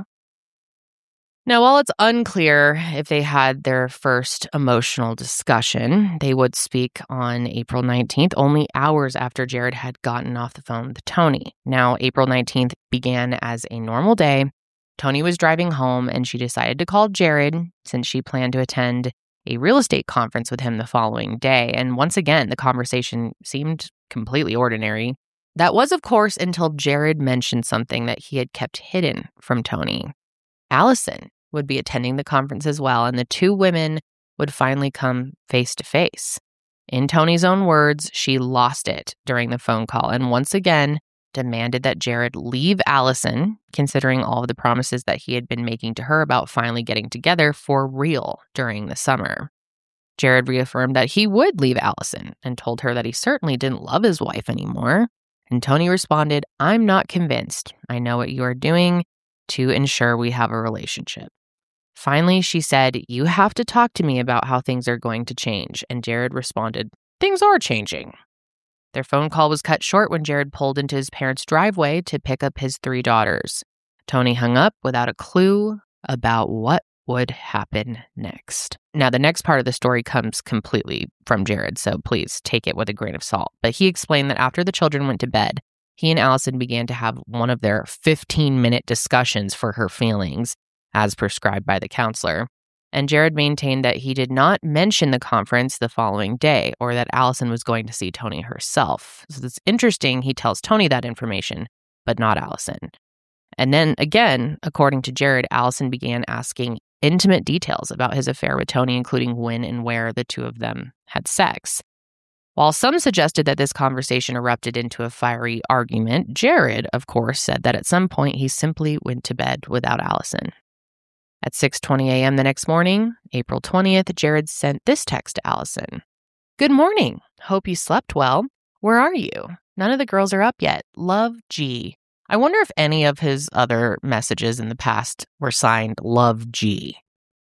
Now, while it's unclear if they had their first emotional discussion, they would speak on April 19th, only hours after Jared had gotten off the phone with Tony. Now, April 19th began as a normal day. Tony was driving home and she decided to call Jared since she planned to attend a real estate conference with him the following day. And once again, the conversation seemed completely ordinary. That was, of course, until Jared mentioned something that he had kept hidden from Tony. Allison would be attending the conference as well, and the two women would finally come face to face. In Tony's own words, she lost it during the phone call and once again demanded that Jared leave Allison, considering all of the promises that he had been making to her about finally getting together for real during the summer. Jared reaffirmed that he would leave Allison and told her that he certainly didn't love his wife anymore. And Tony responded, "I'm not convinced. I know what you are doing to ensure we have a relationship." Finally, she said, "You have to talk to me about how things are going to change." And Jared responded, "Things are changing." Their phone call was cut short when Jared pulled into his parents' driveway to pick up his 3 daughters. Tony hung up without a clue about what would happen next. Now, the next part of the story comes completely from Jared, so please take it with a grain of salt. But he explained that after the children went to bed, he and Allison began to have one of their 15-minute discussions for her feelings, as prescribed by the counselor. And Jared maintained that he did not mention the conference the following day or that Allison was going to see Tony herself. So it's interesting he tells Tony that information, but not Allison. And then again, according to Jared, Allison began asking intimate details about his affair with Tony, including when and where the two of them had sex. While some suggested that this conversation erupted into a fiery argument, Jared, of course, said that at some point he simply went to bed without Allison. At 6:20 a.m. the next morning, April 20th, Jared sent this text to Allison. "Good morning. Hope you slept well. Where are you? None of the girls are up yet. Love, G." I wonder if any of his other messages in the past were signed Love, G.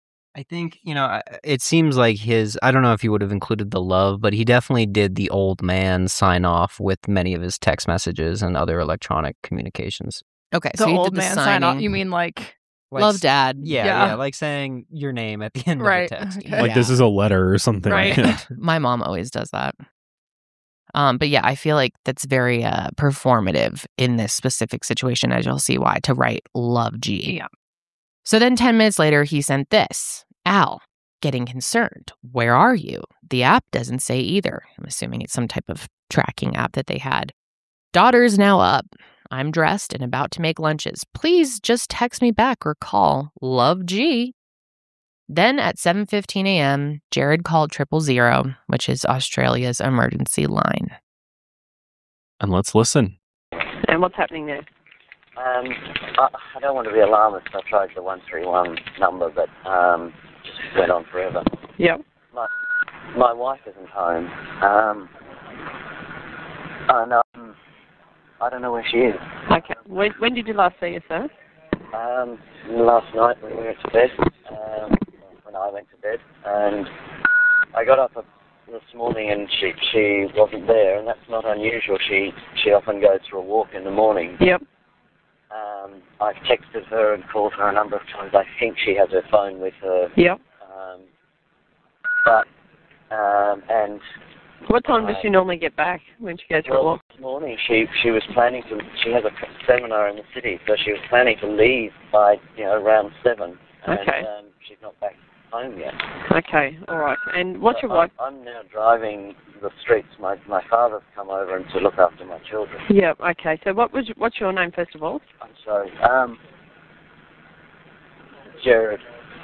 I think, it seems like I don't know if he would have included the love, but he definitely did the old man sign off with many of his text messages and other electronic communications. Okay, the so he old did the man signing. sign off, you mean like Love, Dad. Yeah, like saying your name at the end of the text. Okay. Like this is a letter or something. Right. My mom always does that. But yeah, I feel like that's very performative in this specific situation, as you'll see why, to write Love, G. Yeah. So then 10 minutes later, he sent this. "Al, getting concerned. Where are you?" The app doesn't say either. I'm assuming it's some type of tracking app that they had. "Daughter's now up. I'm dressed and about to make lunches. Please just text me back or call. Love, G." Then at 7:15 a.m., Jared called 000, which is Australia's emergency line. And let's listen. And what's happening there? I don't want to be alarmist. I tried the 131 number, but just went on forever. Yep. My wife isn't home. And I don't know where she is. Okay. When did you last see her, sir? Last night when we went to bed. When I went to bed, and I got up this morning and she wasn't there, and that's not unusual. She often goes for a walk in the morning. Yep. I've texted her and called her a number of times. I think she has her phone with her. Yep. And what time does she normally get back when she goes for a walk? This morning she was planning to. She has a seminar in the city, so she was planning to leave by around 7. And, okay. She's not back home yet. Okay, all right. And what's your wife? I'm now driving the streets. My father's come over and to look after my children. Yeah, okay. So what's your name, first of all? I'm sorry. Gerard.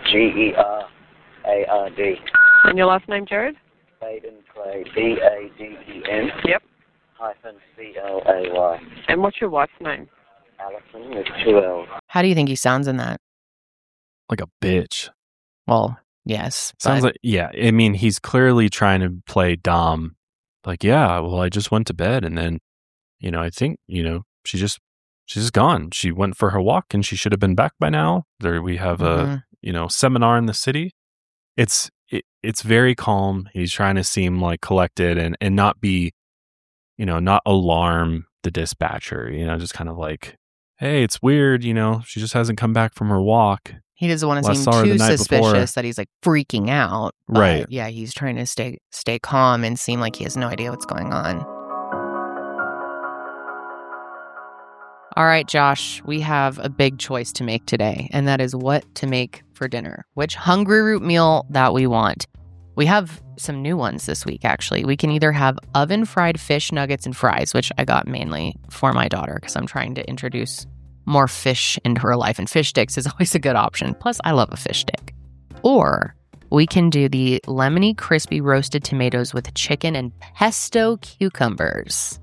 Gerard. And your last name, Gerard? Baden Clay. Baden. Yep. -Clay. And what's your wife's name? Alison with 2 L's. How do you think he sounds in that? Like a bitch. Well, yes. Sounds like, yeah. I mean, he's clearly trying to play Dom. Like, yeah, well, I just went to bed and then, I think, she's just gone. She went for her walk and she should have been back by now. We have a, seminar in the city. It's very calm. He's trying to seem like collected and not be, not alarm the dispatcher, just kind of like, hey, it's weird, she just hasn't come back from her walk. He doesn't want to seem too suspicious that he's like freaking out. Right. Yeah, he's trying to stay calm and seem like he has no idea what's going on. All right, Josh, we have a big choice to make today, and that is what to make for dinner. Which Hungryroot meal that we want. We have some new ones this week, actually. We can either have oven-fried fish nuggets and fries, which I got mainly for my daughter because I'm trying to introduce more fish into her life, and fish sticks is always a good option. Plus, I love a fish stick. Or we can do the lemony, crispy roasted tomatoes with chicken and pesto cucumbers.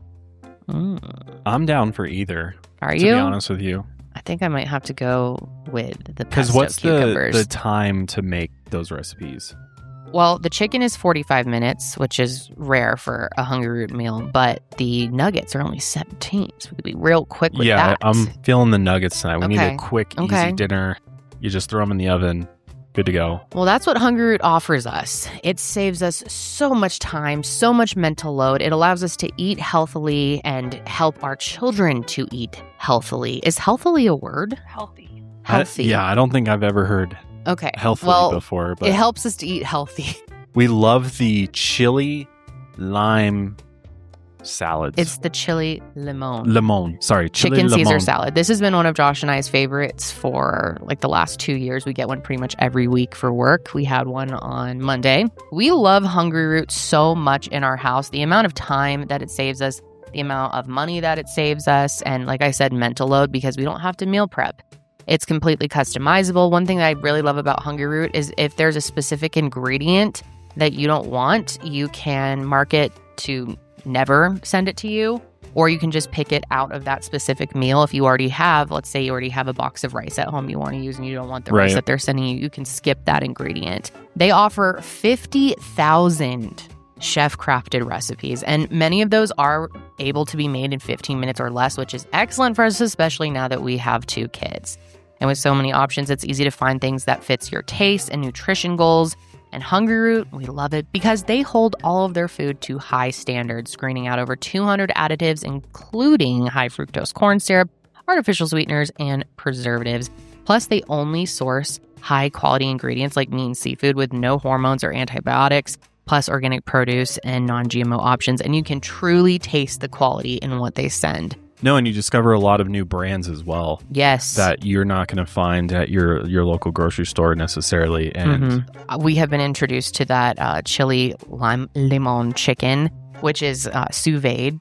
I'm down for either. Are you? To be honest with you. I think I might have to go with the pesto Because what's cucumbers. the time to make those recipes? Well, the chicken is 45 minutes, which is rare for a Hungryroot meal, but the nuggets are only 17, so we could be real quick with that. Yeah, I'm feeling the nuggets tonight. We need a quick, easy dinner. You just throw them in the oven. Good to go. Well, that's what Hungryroot offers us. It saves us so much time, so much mental load. It allows us to eat healthily and help our children to eat healthily. Is healthily a word? Healthy. Healthy. I don't think I've ever heard healthily before. But it helps us to eat healthy. We love the chili lime salads. It's the chili limon. Chili Chicken limon. Caesar salad. This has been one of Josh and I's favorites for like the last 2 years. We get one pretty much every week for work. We had one on Monday. We love Hungryroot so much in our house. The amount of time that it saves us, the amount of money that it saves us, and like I said, mental load because we don't have to meal prep. It's completely customizable. One thing that I really love about Hungryroot is if there's a specific ingredient that you don't want, you can mark it to never send it to you, or you can just pick it out of that specific meal. If you already have, let's say you already have a box of rice at home you want to use and you don't want the rice that they're sending you, you can skip that ingredient. They offer 50,000 chef-crafted recipes, and many of those are able to be made in 15 minutes or less, which is excellent for us, especially now that we have 2 kids. And with so many options, it's easy to find things that fits your taste and nutrition goals. And Hungryroot, we love it because they hold all of their food to high standards, screening out over 200 additives, including high fructose corn syrup, artificial sweeteners, and preservatives. Plus, they only source high-quality ingredients like meat and seafood with no hormones or antibiotics, plus organic produce and non-GMO options. And you can truly taste the quality in what they send. No, and you discover a lot of new brands as well. Yes. That you're not going to find at your local grocery store necessarily. And we have been introduced to that chili limon chicken, which is sous vide.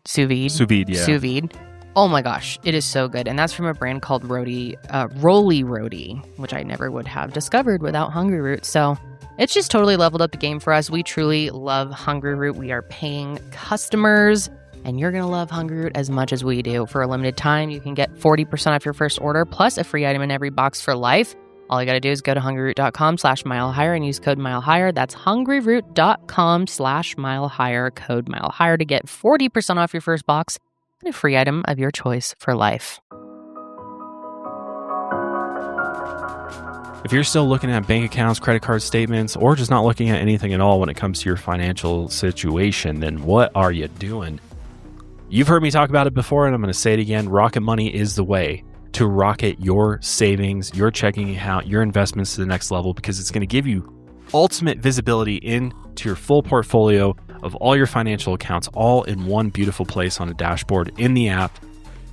Oh my gosh, it is so good. And that's from a brand called Roly Roadie, which I never would have discovered without Hungryroot. So it's just totally leveled up the game for us. We truly love Hungryroot. We are paying customers. And you're going to love Hungryroot as much as we do. For a limited time, you can get 40% off your first order, plus a free item in every box for life. All you got to do is go to hungryroot.com/milehigher and use code milehigher. That's hungryroot.com/milehigher, code milehigher to get 40% off your first box and a free item of your choice for life. If you're still looking at bank accounts, credit card statements, or just not looking at anything at all when it comes to your financial situation, then what are you doing? You've heard me talk about it before, and I'm going to say it again. Rocket Money is the way to rocket your savings, your checking account, your investments to the next level, because it's going to give you ultimate visibility into your full portfolio of all your financial accounts, all in one beautiful place on a dashboard in the app.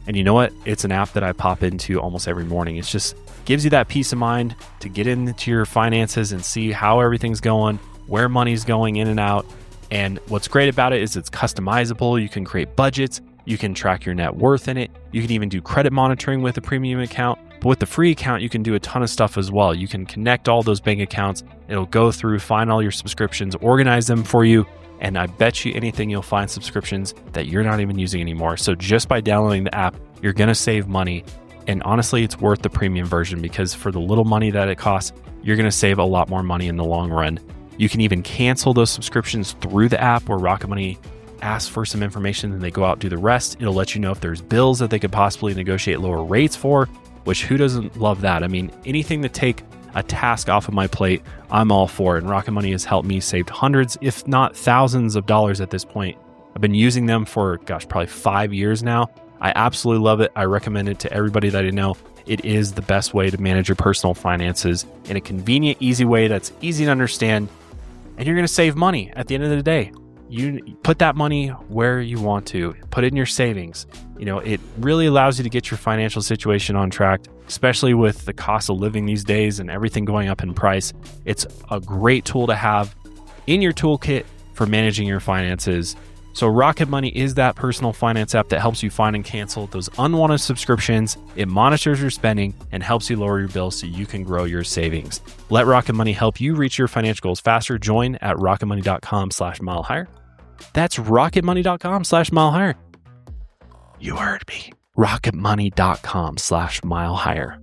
And you know what? It's an app that I pop into almost every morning. It just gives you that peace of mind to get into your finances and see how everything's going, where money's going in and out. And what's great about it is it's customizable. You can create budgets. You can track your net worth in it. You can even do credit monitoring with a premium account. But with the free account, you can do a ton of stuff as well. You can connect all those bank accounts. It'll go through, find all your subscriptions, organize them for you. And I bet you anything you'll find subscriptions that you're not even using anymore. So just by downloading the app, you're going to save money. And honestly, it's worth the premium version because for the little money that it costs, you're going to save a lot more money in the long run. You can even cancel those subscriptions through the app where Rocket Money asks for some information and they go out and do the rest. It'll let you know if there's bills that they could possibly negotiate lower rates for, which who doesn't love that? I mean, anything to take a task off of my plate, I'm all for it. And Rocket Money has helped me save hundreds, if not thousands of dollars at this point. I've been using them for, probably 5 years now. I absolutely love it. I recommend it to everybody that I know. It is the best way to manage your personal finances in a convenient, easy way that's easy to understand. And you're going to save money at the end of the day. You put that money where you want to. Put it in your savings. It really allows you to get your financial situation on track, especially with the cost of living these days and everything going up in price. It's a great tool to have in your toolkit for managing your finances. So Rocket Money is that personal finance app that helps you find and cancel those unwanted subscriptions. It monitors your spending and helps you lower your bills so you can grow your savings. Let Rocket Money help you reach your financial goals faster. Join at rocketmoney.com/milehigher. That's rocketmoney.com/milehigher. You heard me. rocketmoney.com/milehigher.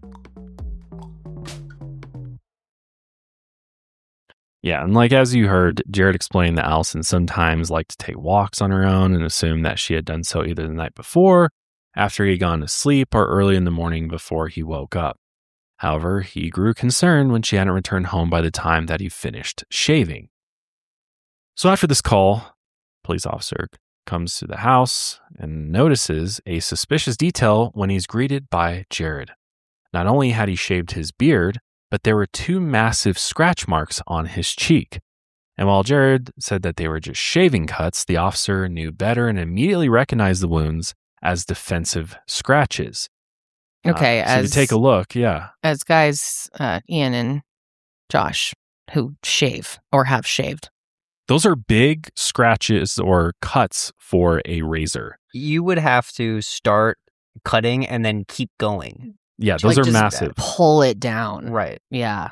Yeah, and as you heard, Jared explained that Allison sometimes liked to take walks on her own and assumed that she had done so either the night before, after he had gone to sleep, or early in the morning before he woke up. However, he grew concerned when she hadn't returned home by the time that he finished shaving. So after this call, a police officer comes to the house and notices a suspicious detail when he's greeted by Jared. Not only had he shaved his beard, but there were 2 massive scratch marks on his cheek. And while Jared said that they were just shaving cuts, the officer knew better and immediately recognized the wounds as defensive scratches. Okay, so to take a look, as guys, Ian and Josh, who shave or have shaved, those are big scratches or cuts for a razor. You would have to start cutting and then keep going. Yeah, those are massive. Pull it down. Right. Yeah.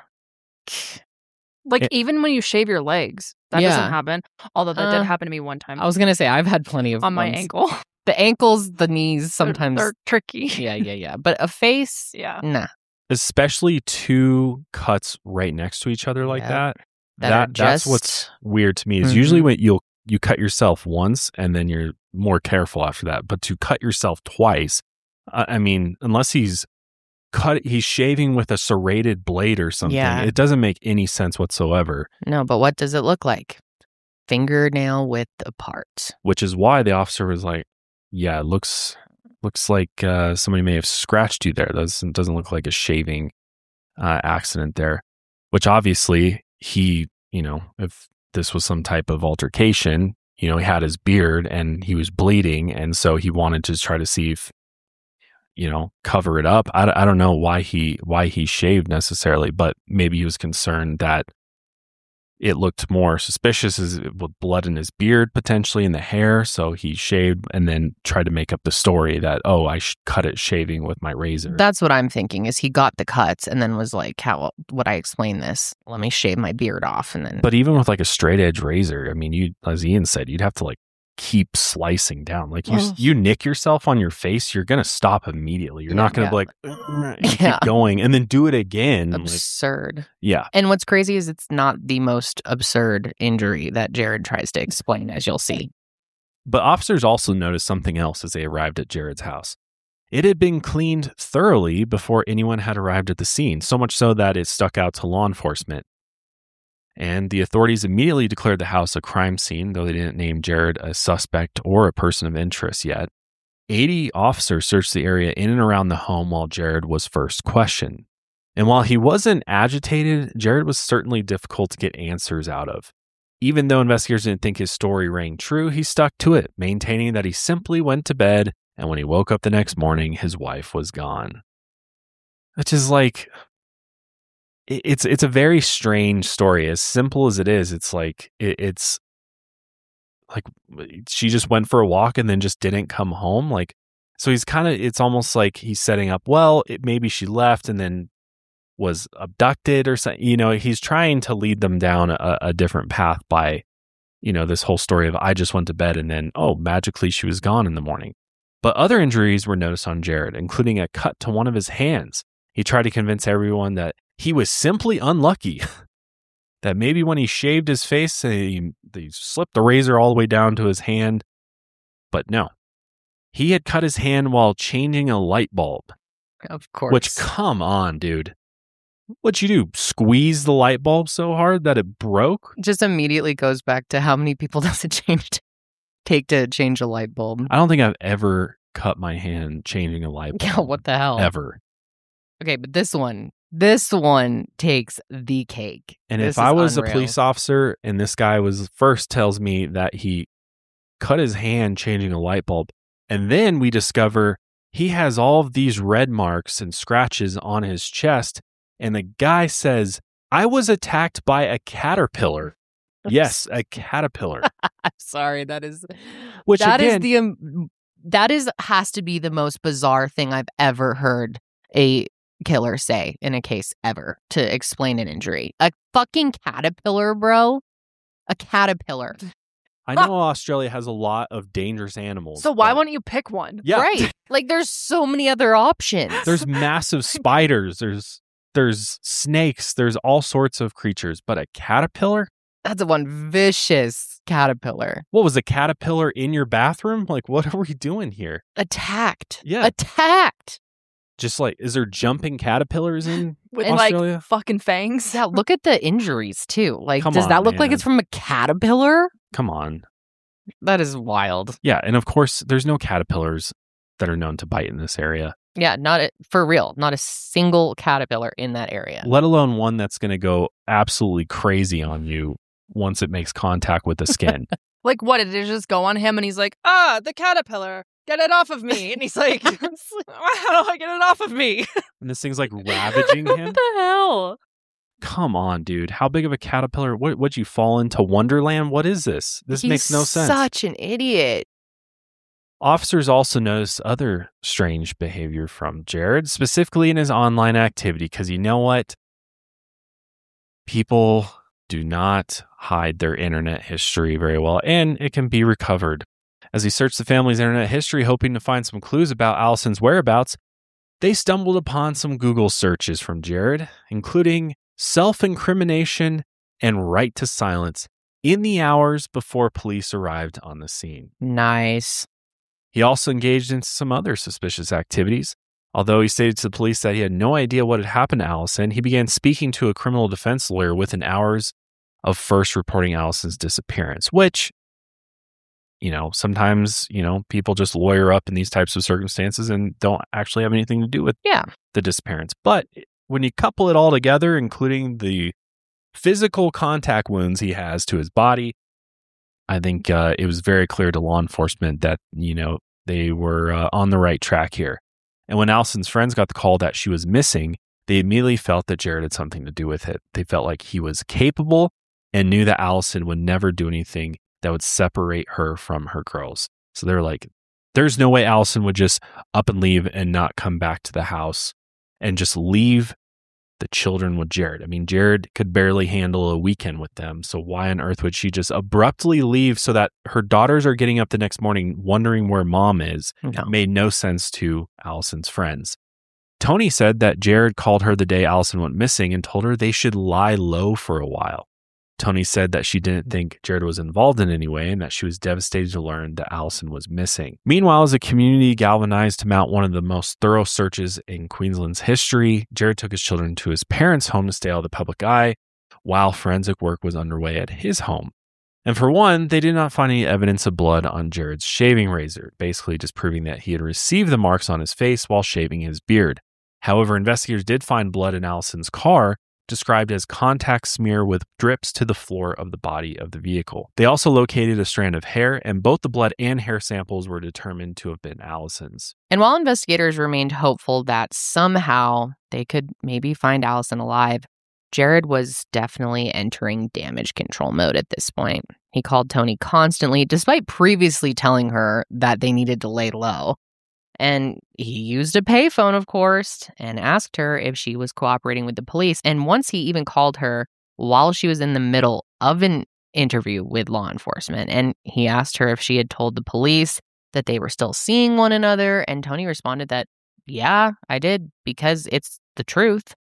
Even when you shave your legs, that doesn't happen. Although that did happen to me one time. I was going to say, I've had plenty of on my ankle. The ankles, the knees, sometimes. They're tricky. Yeah. But a face, nah. Especially 2 cuts right next to each other like that. That's what's weird to me is usually when you cut yourself once and then you're more careful after that. But to cut yourself twice, I mean, unless he's shaving with a serrated blade or something. Yeah. It doesn't make any sense whatsoever. No, but what does it look like? Fingernail width apart. Which is why the officer was like, yeah, it looks like somebody may have scratched you there. It doesn't look like a shaving accident there. Which obviously he, if this was some type of altercation, he had his beard and he was bleeding. And so he wanted to try to see if, cover it up. I don't know why he shaved necessarily, but maybe he was concerned that it looked more suspicious with blood in his beard, potentially in the hair. So he shaved and then tried to make up the story that, I cut it shaving with my razor. That's what I'm thinking is he got the cuts and then was like, how would I explain this? Let me shave my beard off. And then. But even with a straight edge razor, I mean, as Ian said, you'd have to keep slicing down. You nick yourself on your face, you're gonna stop immediately. You're not gonna be keep going and then do it again. Absurd. Yeah. And what's crazy is it's not the most absurd injury that Jared tries to explain, as you'll see. But officers also noticed something else as they arrived at Jared's house. It had been cleaned thoroughly before anyone had arrived at the scene, so much so that it stuck out to law enforcement. And the authorities immediately declared the house a crime scene, though they didn't name Jared a suspect or a person of interest yet. 80 officers searched the area in and around the home while Jared was first questioned. And while he wasn't agitated, Jared was certainly difficult to get answers out of. Even though investigators didn't think his story rang true, he stuck to it, maintaining that he simply went to bed And when he woke up the next morning, his wife was gone. Which is like, it's a very strange story. As simple as it is, it's like, it's like she just went for a walk and then just didn't come home. Like, so he's kind of, it's almost like he's setting up, well, maybe she left and then was abducted or something. You know, he's trying to lead them down a different path by, this whole story of I just went to bed and then, magically she was gone in the morning. But other injuries were noticed on Jared, including a cut to one of his hands. He tried to convince everyone that he was simply unlucky, that maybe when he shaved his face, they slipped the razor all the way down to his hand. But no, he had cut his hand while changing a light bulb. Of course. Which, come on, dude. What'd you do? Squeeze the light bulb so hard that it broke? Just immediately goes back to how many people does it take to change a light bulb. I don't think I've ever cut my hand changing a light bulb. Yeah, what the hell? Ever. Okay, but this one takes the cake. And if I was a police officer and this guy tells me that he cut his hand changing a light bulb, and then we discover he has all of these red marks and scratches on his chest, and the guy says, I was attacked by a caterpillar. Yes, a caterpillar. I'm sorry, that has to be the most bizarre thing I've ever heard a killer say in a case ever to explain an injury. A fucking caterpillar, bro. A caterpillar. I know Australia has a lot of dangerous animals. So why won't you pick one? Yeah. Right. Like there's so many other options. There's massive spiders. There's snakes. There's all sorts of creatures. But a caterpillar? That's one vicious caterpillar. What, was a caterpillar in your bathroom? Like, what are we doing here? Attacked. Yeah. Attacked. Just like, is there jumping caterpillars in with Australia? Like fucking fangs? Yeah, look at the injuries too. Like, does that look like it's from a caterpillar? Come on. That is wild. Yeah, and of course, there's no caterpillars that are known to bite in this area. Yeah, for real. Not a single caterpillar in that area. Let alone one that's going to go absolutely crazy on you once it makes contact with the skin. Like, what? Did it just go on him and he's like, the caterpillar. Get it off of me. And he's like, how do I get it off of me? And this thing's like ravaging him. What the hell? Come on, dude. How big of a caterpillar? Would you fall into Wonderland? What is this? This makes no sense. Such an idiot. Officers also noticed other strange behavior from Jared, specifically in his online activity, because you know what? People do not hide their internet history very well, and it can be recovered. As he searched the family's internet history, hoping to find some clues about Allison's whereabouts, they stumbled upon some Google searches from Jared, including self-incrimination and right to silence in the hours before police arrived on the scene. Nice. He also engaged in some other suspicious activities. Although he stated to the police that he had no idea what had happened to Allison, he began speaking to a criminal defense lawyer within hours of first reporting Allison's disappearance, which, sometimes, people just lawyer up in these types of circumstances and don't actually have anything to do with the disappearance. But when you couple it all together, including the physical contact wounds he has to his body, I think it was very clear to law enforcement that, they were on the right track here. And when Allison's friends got the call that she was missing, they immediately felt that Jared had something to do with it. They felt like he was capable and knew that Allison would never do anything that would separate her from her girls. So they were like, there's no way Allison would just up and leave and not come back to the house and just leave the children with Jared. I mean, Jared could barely handle a weekend with them. So why on earth would she just abruptly leave so that her daughters are getting up the next morning wondering where mom is? No. It made no sense to Allison's friends. Tony said that Jared called her the day Allison went missing and told her they should lie low for a while. Tony said that she didn't think Jared was involved in any way and that she was devastated to learn that Allison was missing. Meanwhile, as the community galvanized to mount one of the most thorough searches in Queensland's history, Jared took his children to his parents' home to stay out of the public eye while forensic work was underway at his home. And for one, they did not find any evidence of blood on Jared's shaving razor, basically just proving that he had received the marks on his face while shaving his beard. However, investigators did find blood in Allison's car, described as contact smear with drips to the floor of the body of the vehicle. They also located a strand of hair, and both the blood and hair samples were determined to have been Allison's. And while investigators remained hopeful that somehow they could maybe find Allison alive, Jared was definitely entering damage control mode at this point. He called Toni constantly, despite previously telling her that they needed to lay low. And he used a payphone, of course, and asked her if she was cooperating with the police. And once he even called her while she was in the middle of an interview with law enforcement. And he asked her if she had told the police that they were still seeing one another. And Toni responded that, yeah, I did, because it's the truth.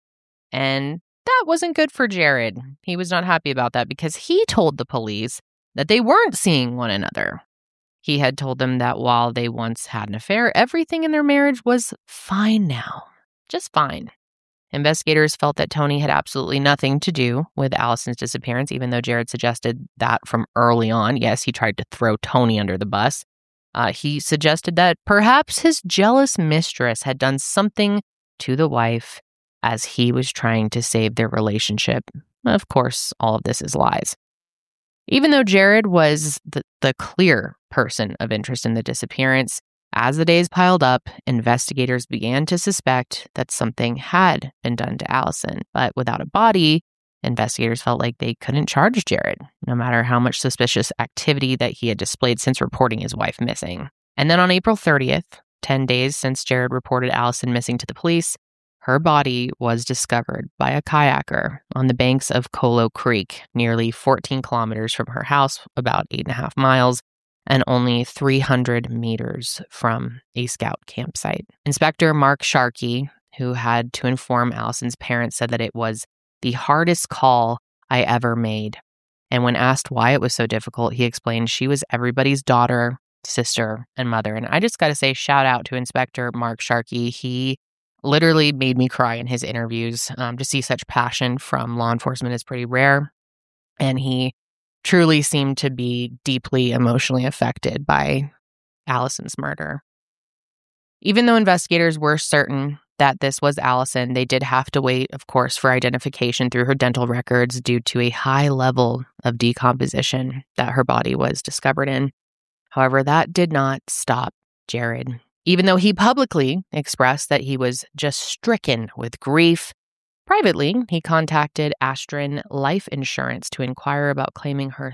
And that wasn't good for Jared. He was not happy about that because he told the police that they weren't seeing one another. He had told them that while they once had an affair, everything in their marriage was fine now. Just fine. Investigators felt that Toni had absolutely nothing to do with Allison's disappearance, even though Jared suggested that from early on. Yes, he tried to throw Toni under the bus. He suggested that perhaps his jealous mistress had done something to the wife as he was trying to save their relationship. Of course, all of this is lies. Even though Jared was the clear person of interest in the disappearance, as the days piled up, investigators began to suspect that something had been done to Allison. But without a body, investigators felt like they couldn't charge Jared, no matter how much suspicious activity that he had displayed since reporting his wife missing. And then on April 30th, 10 days since Jared reported Allison missing to the police, her body was discovered by a kayaker on the banks of Colo Creek, nearly 14 kilometers from her house, about 8.5 miles, and only 300 meters from a scout campsite. Inspector Mark Sharkey, who had to inform Allison's parents, said that it was the hardest call I ever made. And when asked why it was so difficult, he explained she was everybody's daughter, sister, and mother. And I just got to say, shout out to Inspector Mark Sharkey. He literally made me cry in his interviews. To see such passion from law enforcement is pretty rare. And he truly seemed to be deeply emotionally affected by Allison's murder. Even though investigators were certain that this was Allison, they did have to wait, of course, for identification through her dental records due to a high level of decomposition that her body was discovered in. However, that did not stop Jared. Even though he publicly expressed that he was just stricken with grief, privately, he contacted Astron Life Insurance to inquire about claiming her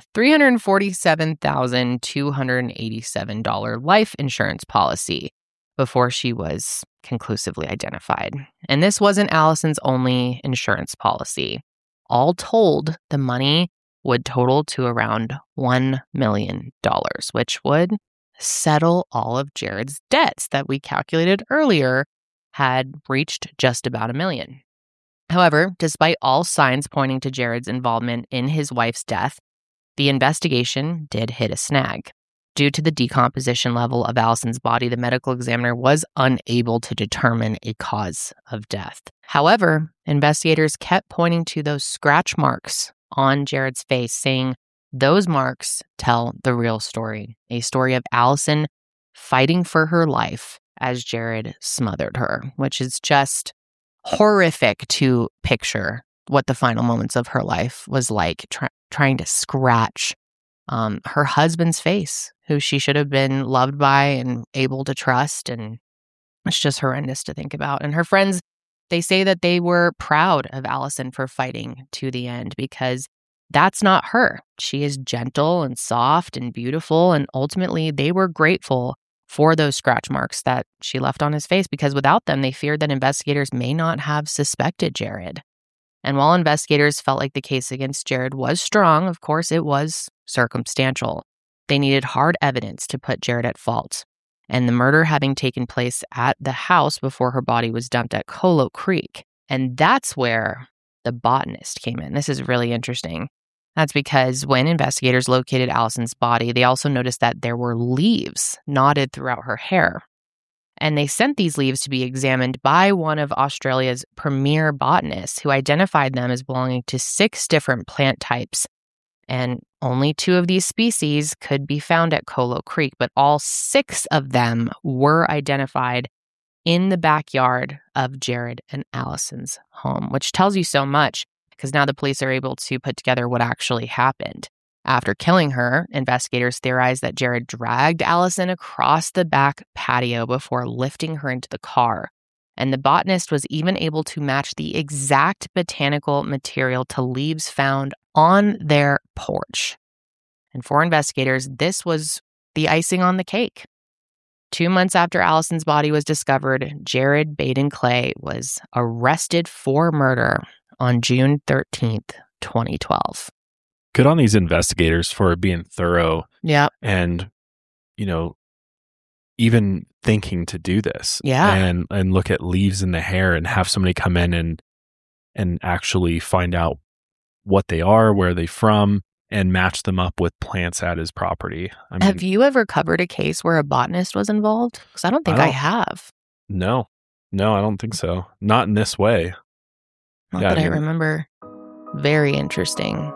$347,287 life insurance policy before she was conclusively identified. And this wasn't Allison's only insurance policy. All told, the money would total to around $1 million, which would settle all of Jared's debts that we calculated earlier had reached just about $1 million. However, despite all signs pointing to Jared's involvement in his wife's death, the investigation did hit a snag. Due to the decomposition level of Allison's body, the medical examiner was unable to determine a cause of death. However, investigators kept pointing to those scratch marks on Jared's face, saying those marks tell the real story, a story of Allison fighting for her life as Jared smothered her, which is just horrific to picture what the final moments of her life was like, trying to scratch her husband's face, who she should have been loved by and able to trust. And it's just horrendous to think about. And her friends, they say that they were proud of Allison for fighting to the end because that's not her. She is gentle and soft and beautiful. And ultimately, they were grateful for those scratch marks that she left on his face because without them, they feared that investigators may not have suspected Jared. And while investigators felt like the case against Jared was strong, of course, it was circumstantial. They needed hard evidence to put Jared at fault. And the murder having taken place at the house before her body was dumped at Colo Creek. And that's where the botanist came in. This is really interesting. That's because when investigators located Allison's body, they also noticed that there were leaves knotted throughout her hair. And they sent these leaves to be examined by one of Australia's premier botanists who identified them as belonging to 6 different plant types. And only 2 of these species could be found at Colo Creek, but all 6 of them were identified in the backyard of Jared and Allison's home, which tells you so much. because now the police are able to put together what actually happened. After killing her, investigators theorized that Jared dragged Allison across the back patio before lifting her into the car. And the botanist was even able to match the exact botanical material to leaves found on their porch. And for investigators, this was the icing on the cake. 2 months after Allison's body was discovered, Jared Baden Clay was arrested for murder on June 13th, 2012. Good on these investigators for being thorough. Yeah. And, even thinking to do this. Yeah. And look at leaves in the hair and have somebody come in and actually find out what they are, where they're from, and match them up with plants at his property. Have you ever covered a case where a botanist was involved? Because I don't think I have. No, I don't think so. Not in this way. Not that I remember. Very interesting.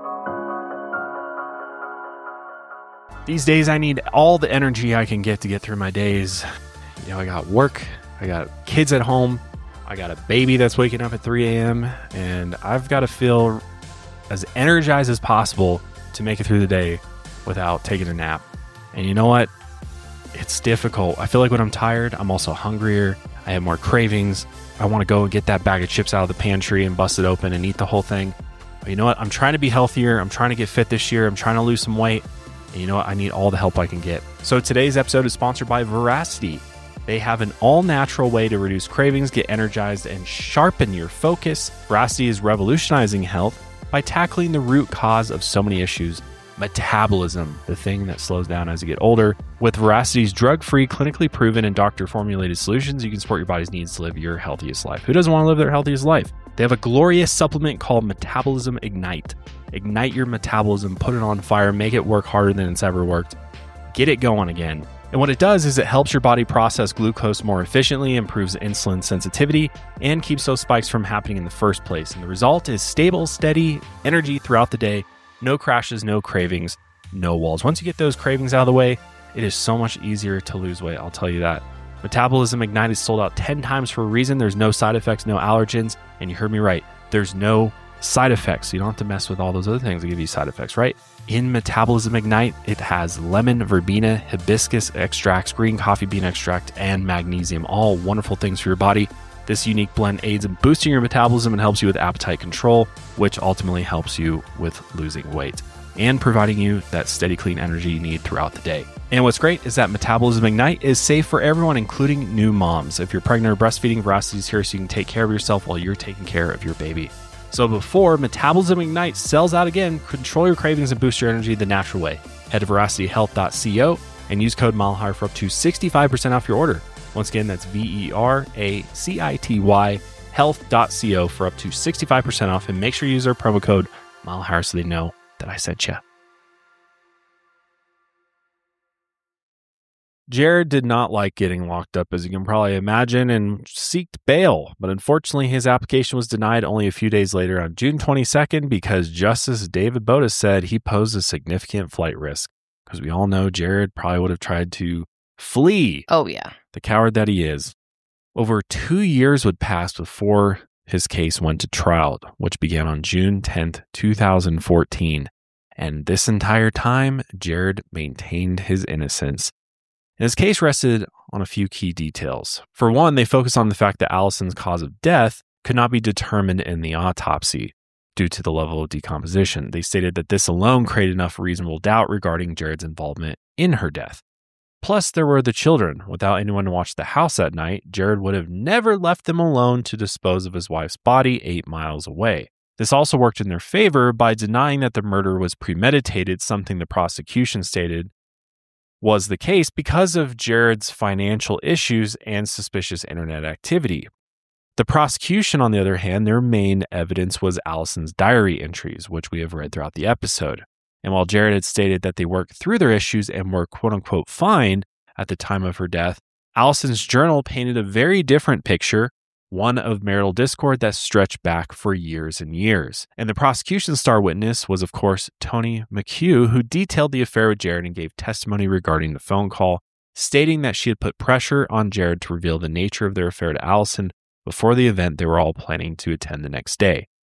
These days, I need all the energy I can get to get through my days. I got work, I got kids at home, I got a baby that's waking up at 3 a.m., and I've got to feel as energized as possible to make it through the day without taking a nap. And you know what? It's difficult. I feel like when I'm tired, I'm also hungrier. I have more cravings. I want to go and get that bag of chips out of the pantry and bust it open and eat the whole thing. But you know what? I'm trying to be healthier. I'm trying to get fit this year. I'm trying to lose some weight. And you know what? I need all the help I can get. So today's episode is sponsored by Veracity. They have an all-natural way to reduce cravings, get energized, and sharpen your focus. Veracity is revolutionizing health by tackling the root cause of so many issues, metabolism, the thing that slows down as you get older. With Veracity's drug-free, clinically proven, and doctor-formulated solutions, you can support your body's needs to live your healthiest life. Who doesn't want to live their healthiest life? They have a glorious supplement called Metabolism Ignite. Ignite your metabolism, put it on fire, make it work harder than it's ever worked. Get it going again. And what it does is it helps your body process glucose more efficiently, improves insulin sensitivity, and keeps those spikes from happening in the first place. And the result is stable, steady energy throughout the day. No crashes, no cravings, no walls. Once you get those cravings out of the way, it is so much easier to lose weight. I'll tell you that. Metabolism Ignite is sold out 10 times for a reason. There's no side effects, no allergens. And you heard me right. There's no side effects. You don't have to mess with all those other things that give you side effects, right? In Metabolism Ignite, it has lemon, verbena, hibiscus extracts, green coffee bean extract, and magnesium. All wonderful things for your body. This unique blend aids in boosting your metabolism and helps you with appetite control, which ultimately helps you with losing weight and providing you that steady, clean energy you need throughout the day. And what's great is that Metabolism Ignite is safe for everyone, including new moms. If you're pregnant or breastfeeding, Veracity is here so you can take care of yourself while you're taking care of your baby. So before Metabolism Ignite sells out again, control your cravings and boost your energy the natural way. Head to veracityhealth.co and use code MileHigher for up to 65% off your order. Once again, that's VERACITY health.co for up to 65% off. And make sure you use our promo code MileHigher so they know that I sent you. Jared did not like getting locked up, as you can probably imagine, and sought bail. But unfortunately, his application was denied only a few days later on June 22nd because Justice David Bodas said he posed a significant flight risk. Because we all know Jared probably would have tried to flee. Oh, yeah. The coward that he is. Over 2 years would pass before his case went to trial, which began on June 10th, 2014. And this entire time, Jared maintained his innocence. And his case rested on a few key details. For one, they focused on the fact that Allison's cause of death could not be determined in the autopsy due to the level of decomposition. They stated that this alone created enough reasonable doubt regarding Jared's involvement in her death. Plus, there were the children. Without anyone to watch the house at night, Jared would have never left them alone to dispose of his wife's body 8 miles away. This also worked in their favor by denying that the murder was premeditated, something the prosecution stated was the case because of Jared's financial issues and suspicious internet activity. The prosecution, on the other hand, their main evidence was Allison's diary entries, which we have read throughout the episode. And while Jared had stated that they worked through their issues and were quote-unquote fine at the time of her death, Allison's journal painted a very different picture, one of marital discord that stretched back for years and years. And the prosecution's star witness was, of course, Toni McHugh, who detailed the affair with Jared and gave testimony regarding the phone call, stating that she had put pressure on Jared to reveal the nature of their affair to Allison before the event they were all planning to attend the next day.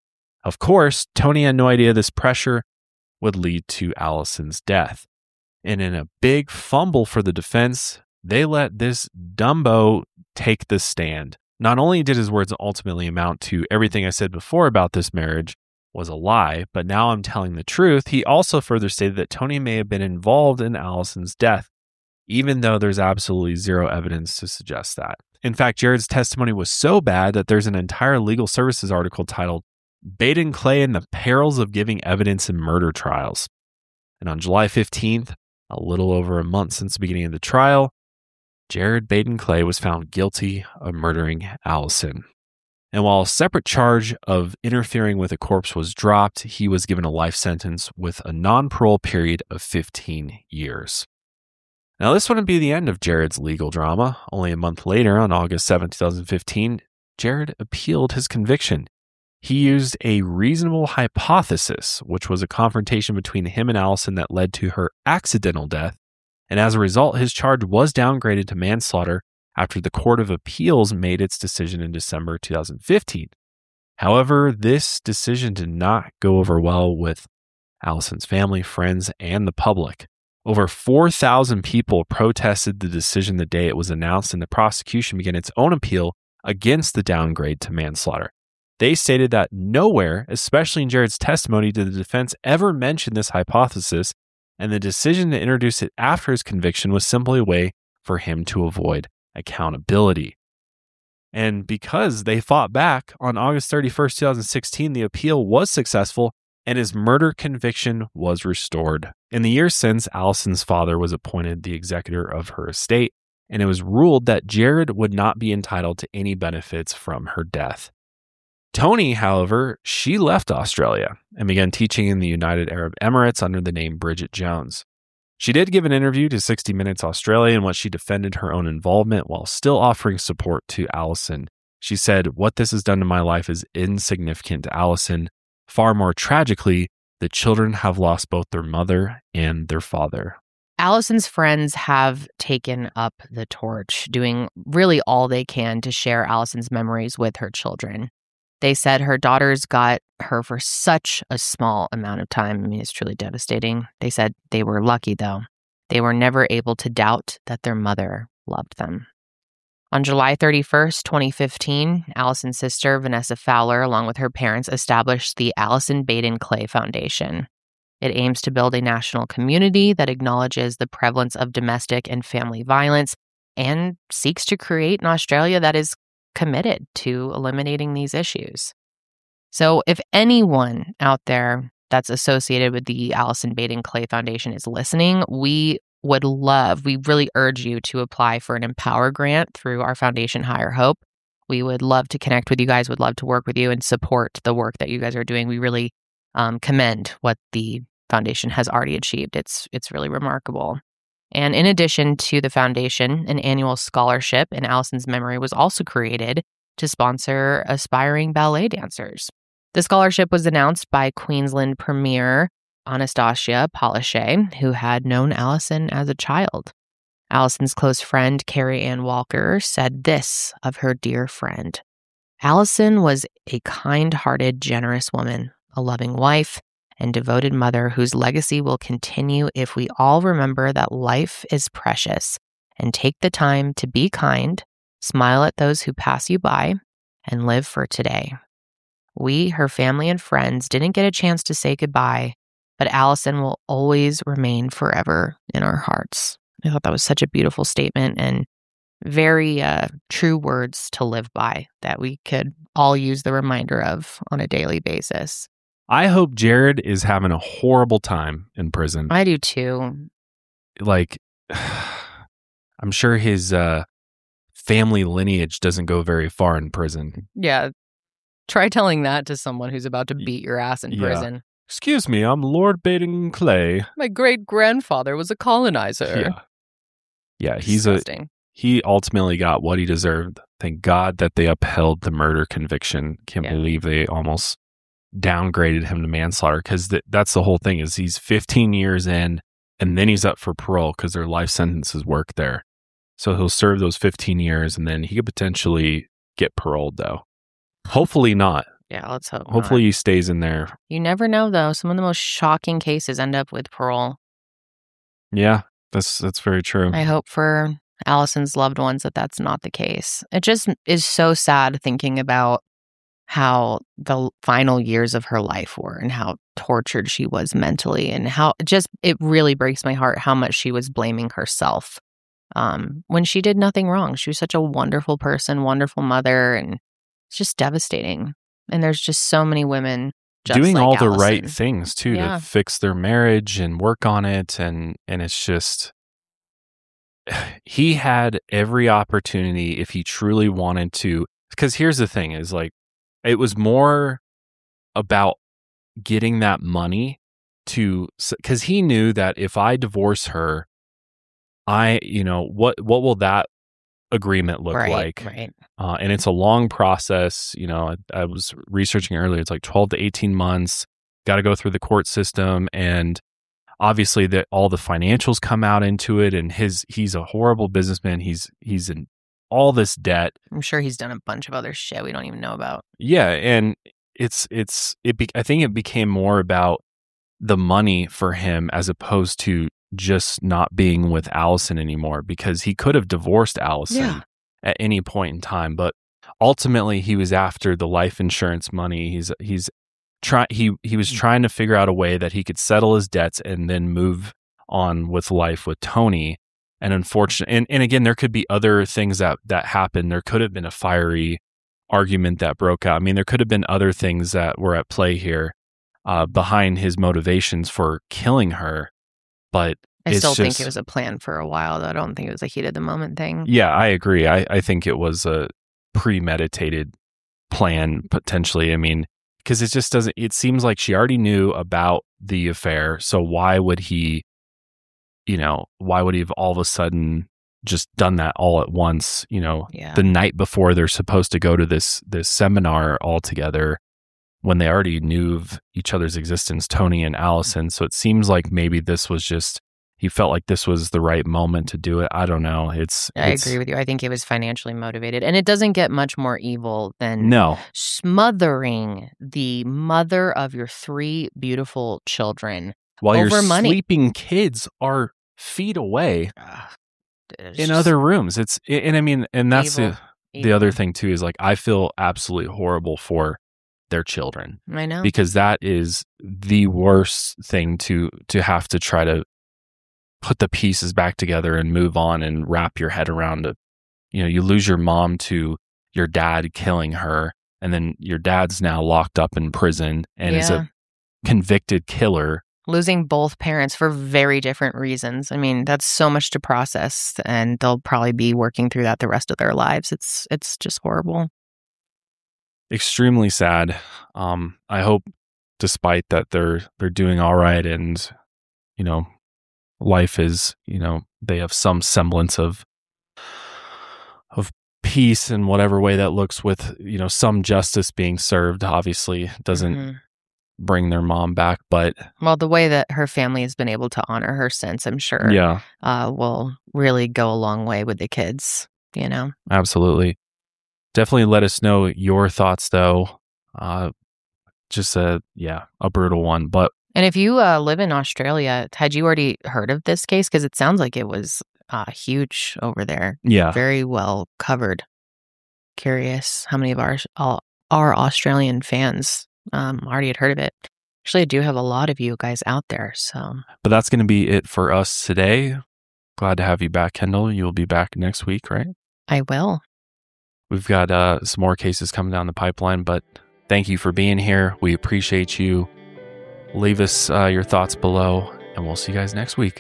Of course, Tony had no idea this pressure would lead to Allison's death. And in a big fumble for the defense, they let this Dumbo take the stand. Not only did his words ultimately amount to everything I said before about this marriage was a lie, but now I'm telling the truth, he also further stated that Tony may have been involved in Allison's death, even though there's absolutely zero evidence to suggest that. In fact, Jared's testimony was so bad that there's an entire legal services article titled Baden Clay and the Perils of Giving Evidence in Murder Trials. And on July 15th, a little over a month since the beginning of the trial, Jared Baden Clay was found guilty of murdering Allison. And while a separate charge of interfering with a corpse was dropped, he was given a life sentence with a non-parole period of 15 years. Now, this wouldn't be the end of Jared's legal drama. Only a month later, on August 7, 2015, Jared appealed his conviction. He used a reasonable hypothesis, which was a confrontation between him and Allison that led to her accidental death. And as a result, his charge was downgraded to manslaughter after the Court of Appeals made its decision in December 2015. However, this decision did not go over well with Allison's family, friends, and the public. Over 4,000 people protested the decision the day it was announced, and the prosecution began its own appeal against the downgrade to manslaughter. They stated that nowhere, especially in Jared's testimony, did the defense ever mention this hypothesis, and the decision to introduce it after his conviction was simply a way for him to avoid accountability. And because they fought back, on August 31st, 2016, the appeal was successful and his murder conviction was restored. In the years since, Allison's father was appointed the executor of her estate, and it was ruled that Jared would not be entitled to any benefits from her death. Tony, however, she left Australia and began teaching in the United Arab Emirates under the name Bridget Jones. She did give an interview to 60 Minutes Australia in which she defended her own involvement while still offering support to Allison. She said, "What this has done to my life is insignificant to Allison. Far more tragically, the children have lost both their mother and their father." Allison's friends have taken up the torch, doing really all they can to share Allison's memories with her children. They said her daughters got her for such a small amount of time. I mean, it's truly devastating. They said they were lucky, though. They were never able to doubt that their mother loved them. On July 31st, 2015, Allison's sister, Vanessa Fowler, along with her parents, established the Allison Baden Clay Foundation. It aims to build a national community that acknowledges the prevalence of domestic and family violence and seeks to create an Australia that is committed to eliminating these issues. So if anyone out there that's associated with the Allison Baden Clay Foundation is listening, we really urge you to apply for an Empower grant through our foundation, Higher Hope. We would love to connect with you guys, would love to work with you and support the work that you guys are doing. We really commend what the foundation has already achieved. It's really remarkable. And in addition to the foundation, an annual scholarship in Allison's memory was also created to sponsor aspiring ballet dancers. The scholarship was announced by Queensland Premier Anastasia Palaszczuk, who had known Allison as a child. Allison's close friend, Carrie Ann Walker, said this of her dear friend: "Allison was a kind-hearted, generous woman, a loving wife, and devoted mother whose legacy will continue if we all remember that life is precious and take the time to be kind, smile at those who pass you by, and live for today. We, her family and friends, didn't get a chance to say goodbye, but Allison will always remain forever in our hearts." I thought that was such a beautiful statement and very true words to live by that we could all use the reminder of on a daily basis. I hope Jared is having a horrible time in prison. I do too. Like, I'm sure his family lineage doesn't go very far in prison. Yeah. Try telling that to someone who's about to beat your ass in prison. "Excuse me, I'm Lord Baden Clay. My great-grandfather was a colonizer." Yeah, he ultimately got what he deserved. Thank God that they upheld the murder conviction. Can't believe they almost downgraded him to manslaughter, because that's the whole thing, is he's 15 years in and then he's up for parole because their life sentences work there. So he'll serve those 15 years and then he could potentially get paroled, though. Hopefully not. Yeah, let's hope. Hopefully he stays in there. You never know, though. Some of the most shocking cases end up with parole. Yeah, that's very true. I hope for Allison's loved ones that that's not the case. It just is so sad thinking about how the final years of her life were and how tortured she was mentally, and how it really breaks my heart how much she was blaming herself when she did nothing wrong. She was such a wonderful person, wonderful mother, and it's just devastating. And there's just so many women just doing like all Allison. The right things too to fix their marriage and work on it, and it's just, he had every opportunity if he truly wanted to. Because here's the thing is, like, it was more about getting that money because he knew that if I divorce her, what will that agreement look like? Right. And it's a long process. I was researching earlier. It's like 12 to 18 months. Got to go through the court system, and obviously that all the financials come out into it. And he's a horrible businessman. He's in all this debt. I'm sure he's done a bunch of other shit we don't even know about. Yeah, and I think it became more about the money for him as opposed to just not being with Allison anymore, because he could have divorced Allison at any point in time, but ultimately he was after the life insurance money. He was trying to figure out a way that he could settle his debts and then move on with life with Tony. And unfortunately, and again, there could be other things that happened. There could have been a fiery argument that broke out. I mean, there could have been other things that were at play here behind his motivations for killing her. But I still think it was a plan for a while, though. I don't think it was a heat of the moment thing. Yeah, I agree. I think it was a premeditated plan, potentially. I mean, because it just doesn't, it seems like she already knew about the affair. So why would he have all of a sudden just done that all at once, the night before they're supposed to go to this seminar all together, when they already knew of each other's existence, Tony and Allison. So it seems like maybe this was just, he felt like this was the right moment to do it. I don't know. I agree with you. I think it was financially motivated. And it doesn't get much more evil than smothering the mother of your 3 beautiful children while over your money. Sleeping kids are feet away in other rooms. That's the other thing too, is like, I feel absolutely horrible for their children. I know. Because that is the worst thing to have to try to put the pieces back together and move on and wrap your head around it. You lose your mom to your dad killing her, and then your dad's now locked up in prison and is a convicted killer. Losing both parents for very different reasons. I mean, that's so much to process, and they'll probably be working through that the rest of their lives. It's just horrible. Extremely sad. I hope, despite that, they're doing all right, and life is, they have some semblance of peace in whatever way that looks, with some justice being served. Obviously doesn't bring their mom back, but the way that her family has been able to honor her since, I'm sure will really go a long way with the kids. Absolutely. Definitely let us know your thoughts, though. Just a brutal one. But and if you live in Australia, had you already heard of this case? Because it sounds like it was huge over there. Yeah, very well covered. Curious how many of our Australian fans already had heard of it. Actually, I do have a lot of you guys out there. But that's going to be it for us today. Glad to have you back, Kendall. You'll be back next week, right? I will. We've got some more cases coming down the pipeline, but thank you for being here. We appreciate you. Leave us your thoughts below, and we'll see you guys next week.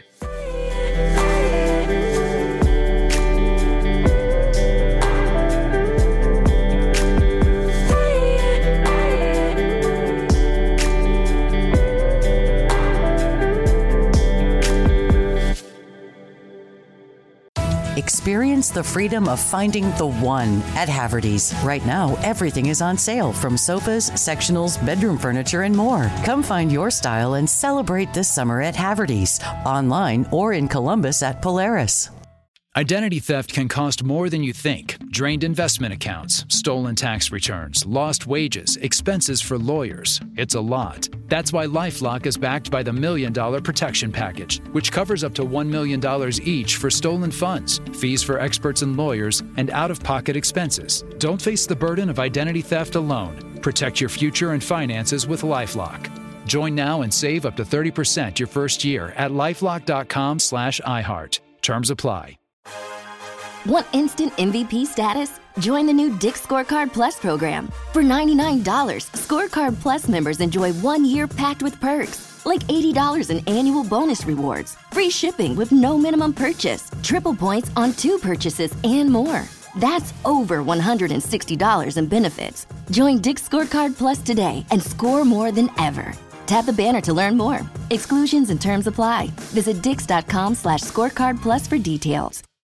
Experience the freedom of finding the one at Haverty's. Right now, everything is on sale, from sofas, sectionals, bedroom furniture, and more. Come find your style and celebrate this summer at Haverty's, online or in Columbus at Polaris. Identity theft can cost more than you think. Drained investment accounts, stolen tax returns, lost wages, expenses for lawyers. It's a lot. That's why LifeLock is backed by the $1 Million Protection Package, which covers up to $1 million each for stolen funds, fees for experts and lawyers, and out-of-pocket expenses. Don't face the burden of identity theft alone. Protect your future and finances with LifeLock. Join now and save up to 30% your first year at LifeLock.com/iHeart. Terms apply. Want instant MVP status? Join the new Dick's Scorecard Plus program. For $99, Scorecard Plus members enjoy 1 year packed with perks, like $80 in annual bonus rewards, free shipping with no minimum purchase, triple points on 2 purchases, and more. That's over $160 in benefits. Join Dick's Scorecard Plus today and score more than ever. Tap the banner to learn more. Exclusions and terms apply. Visit dix.com/scorecard plus for details.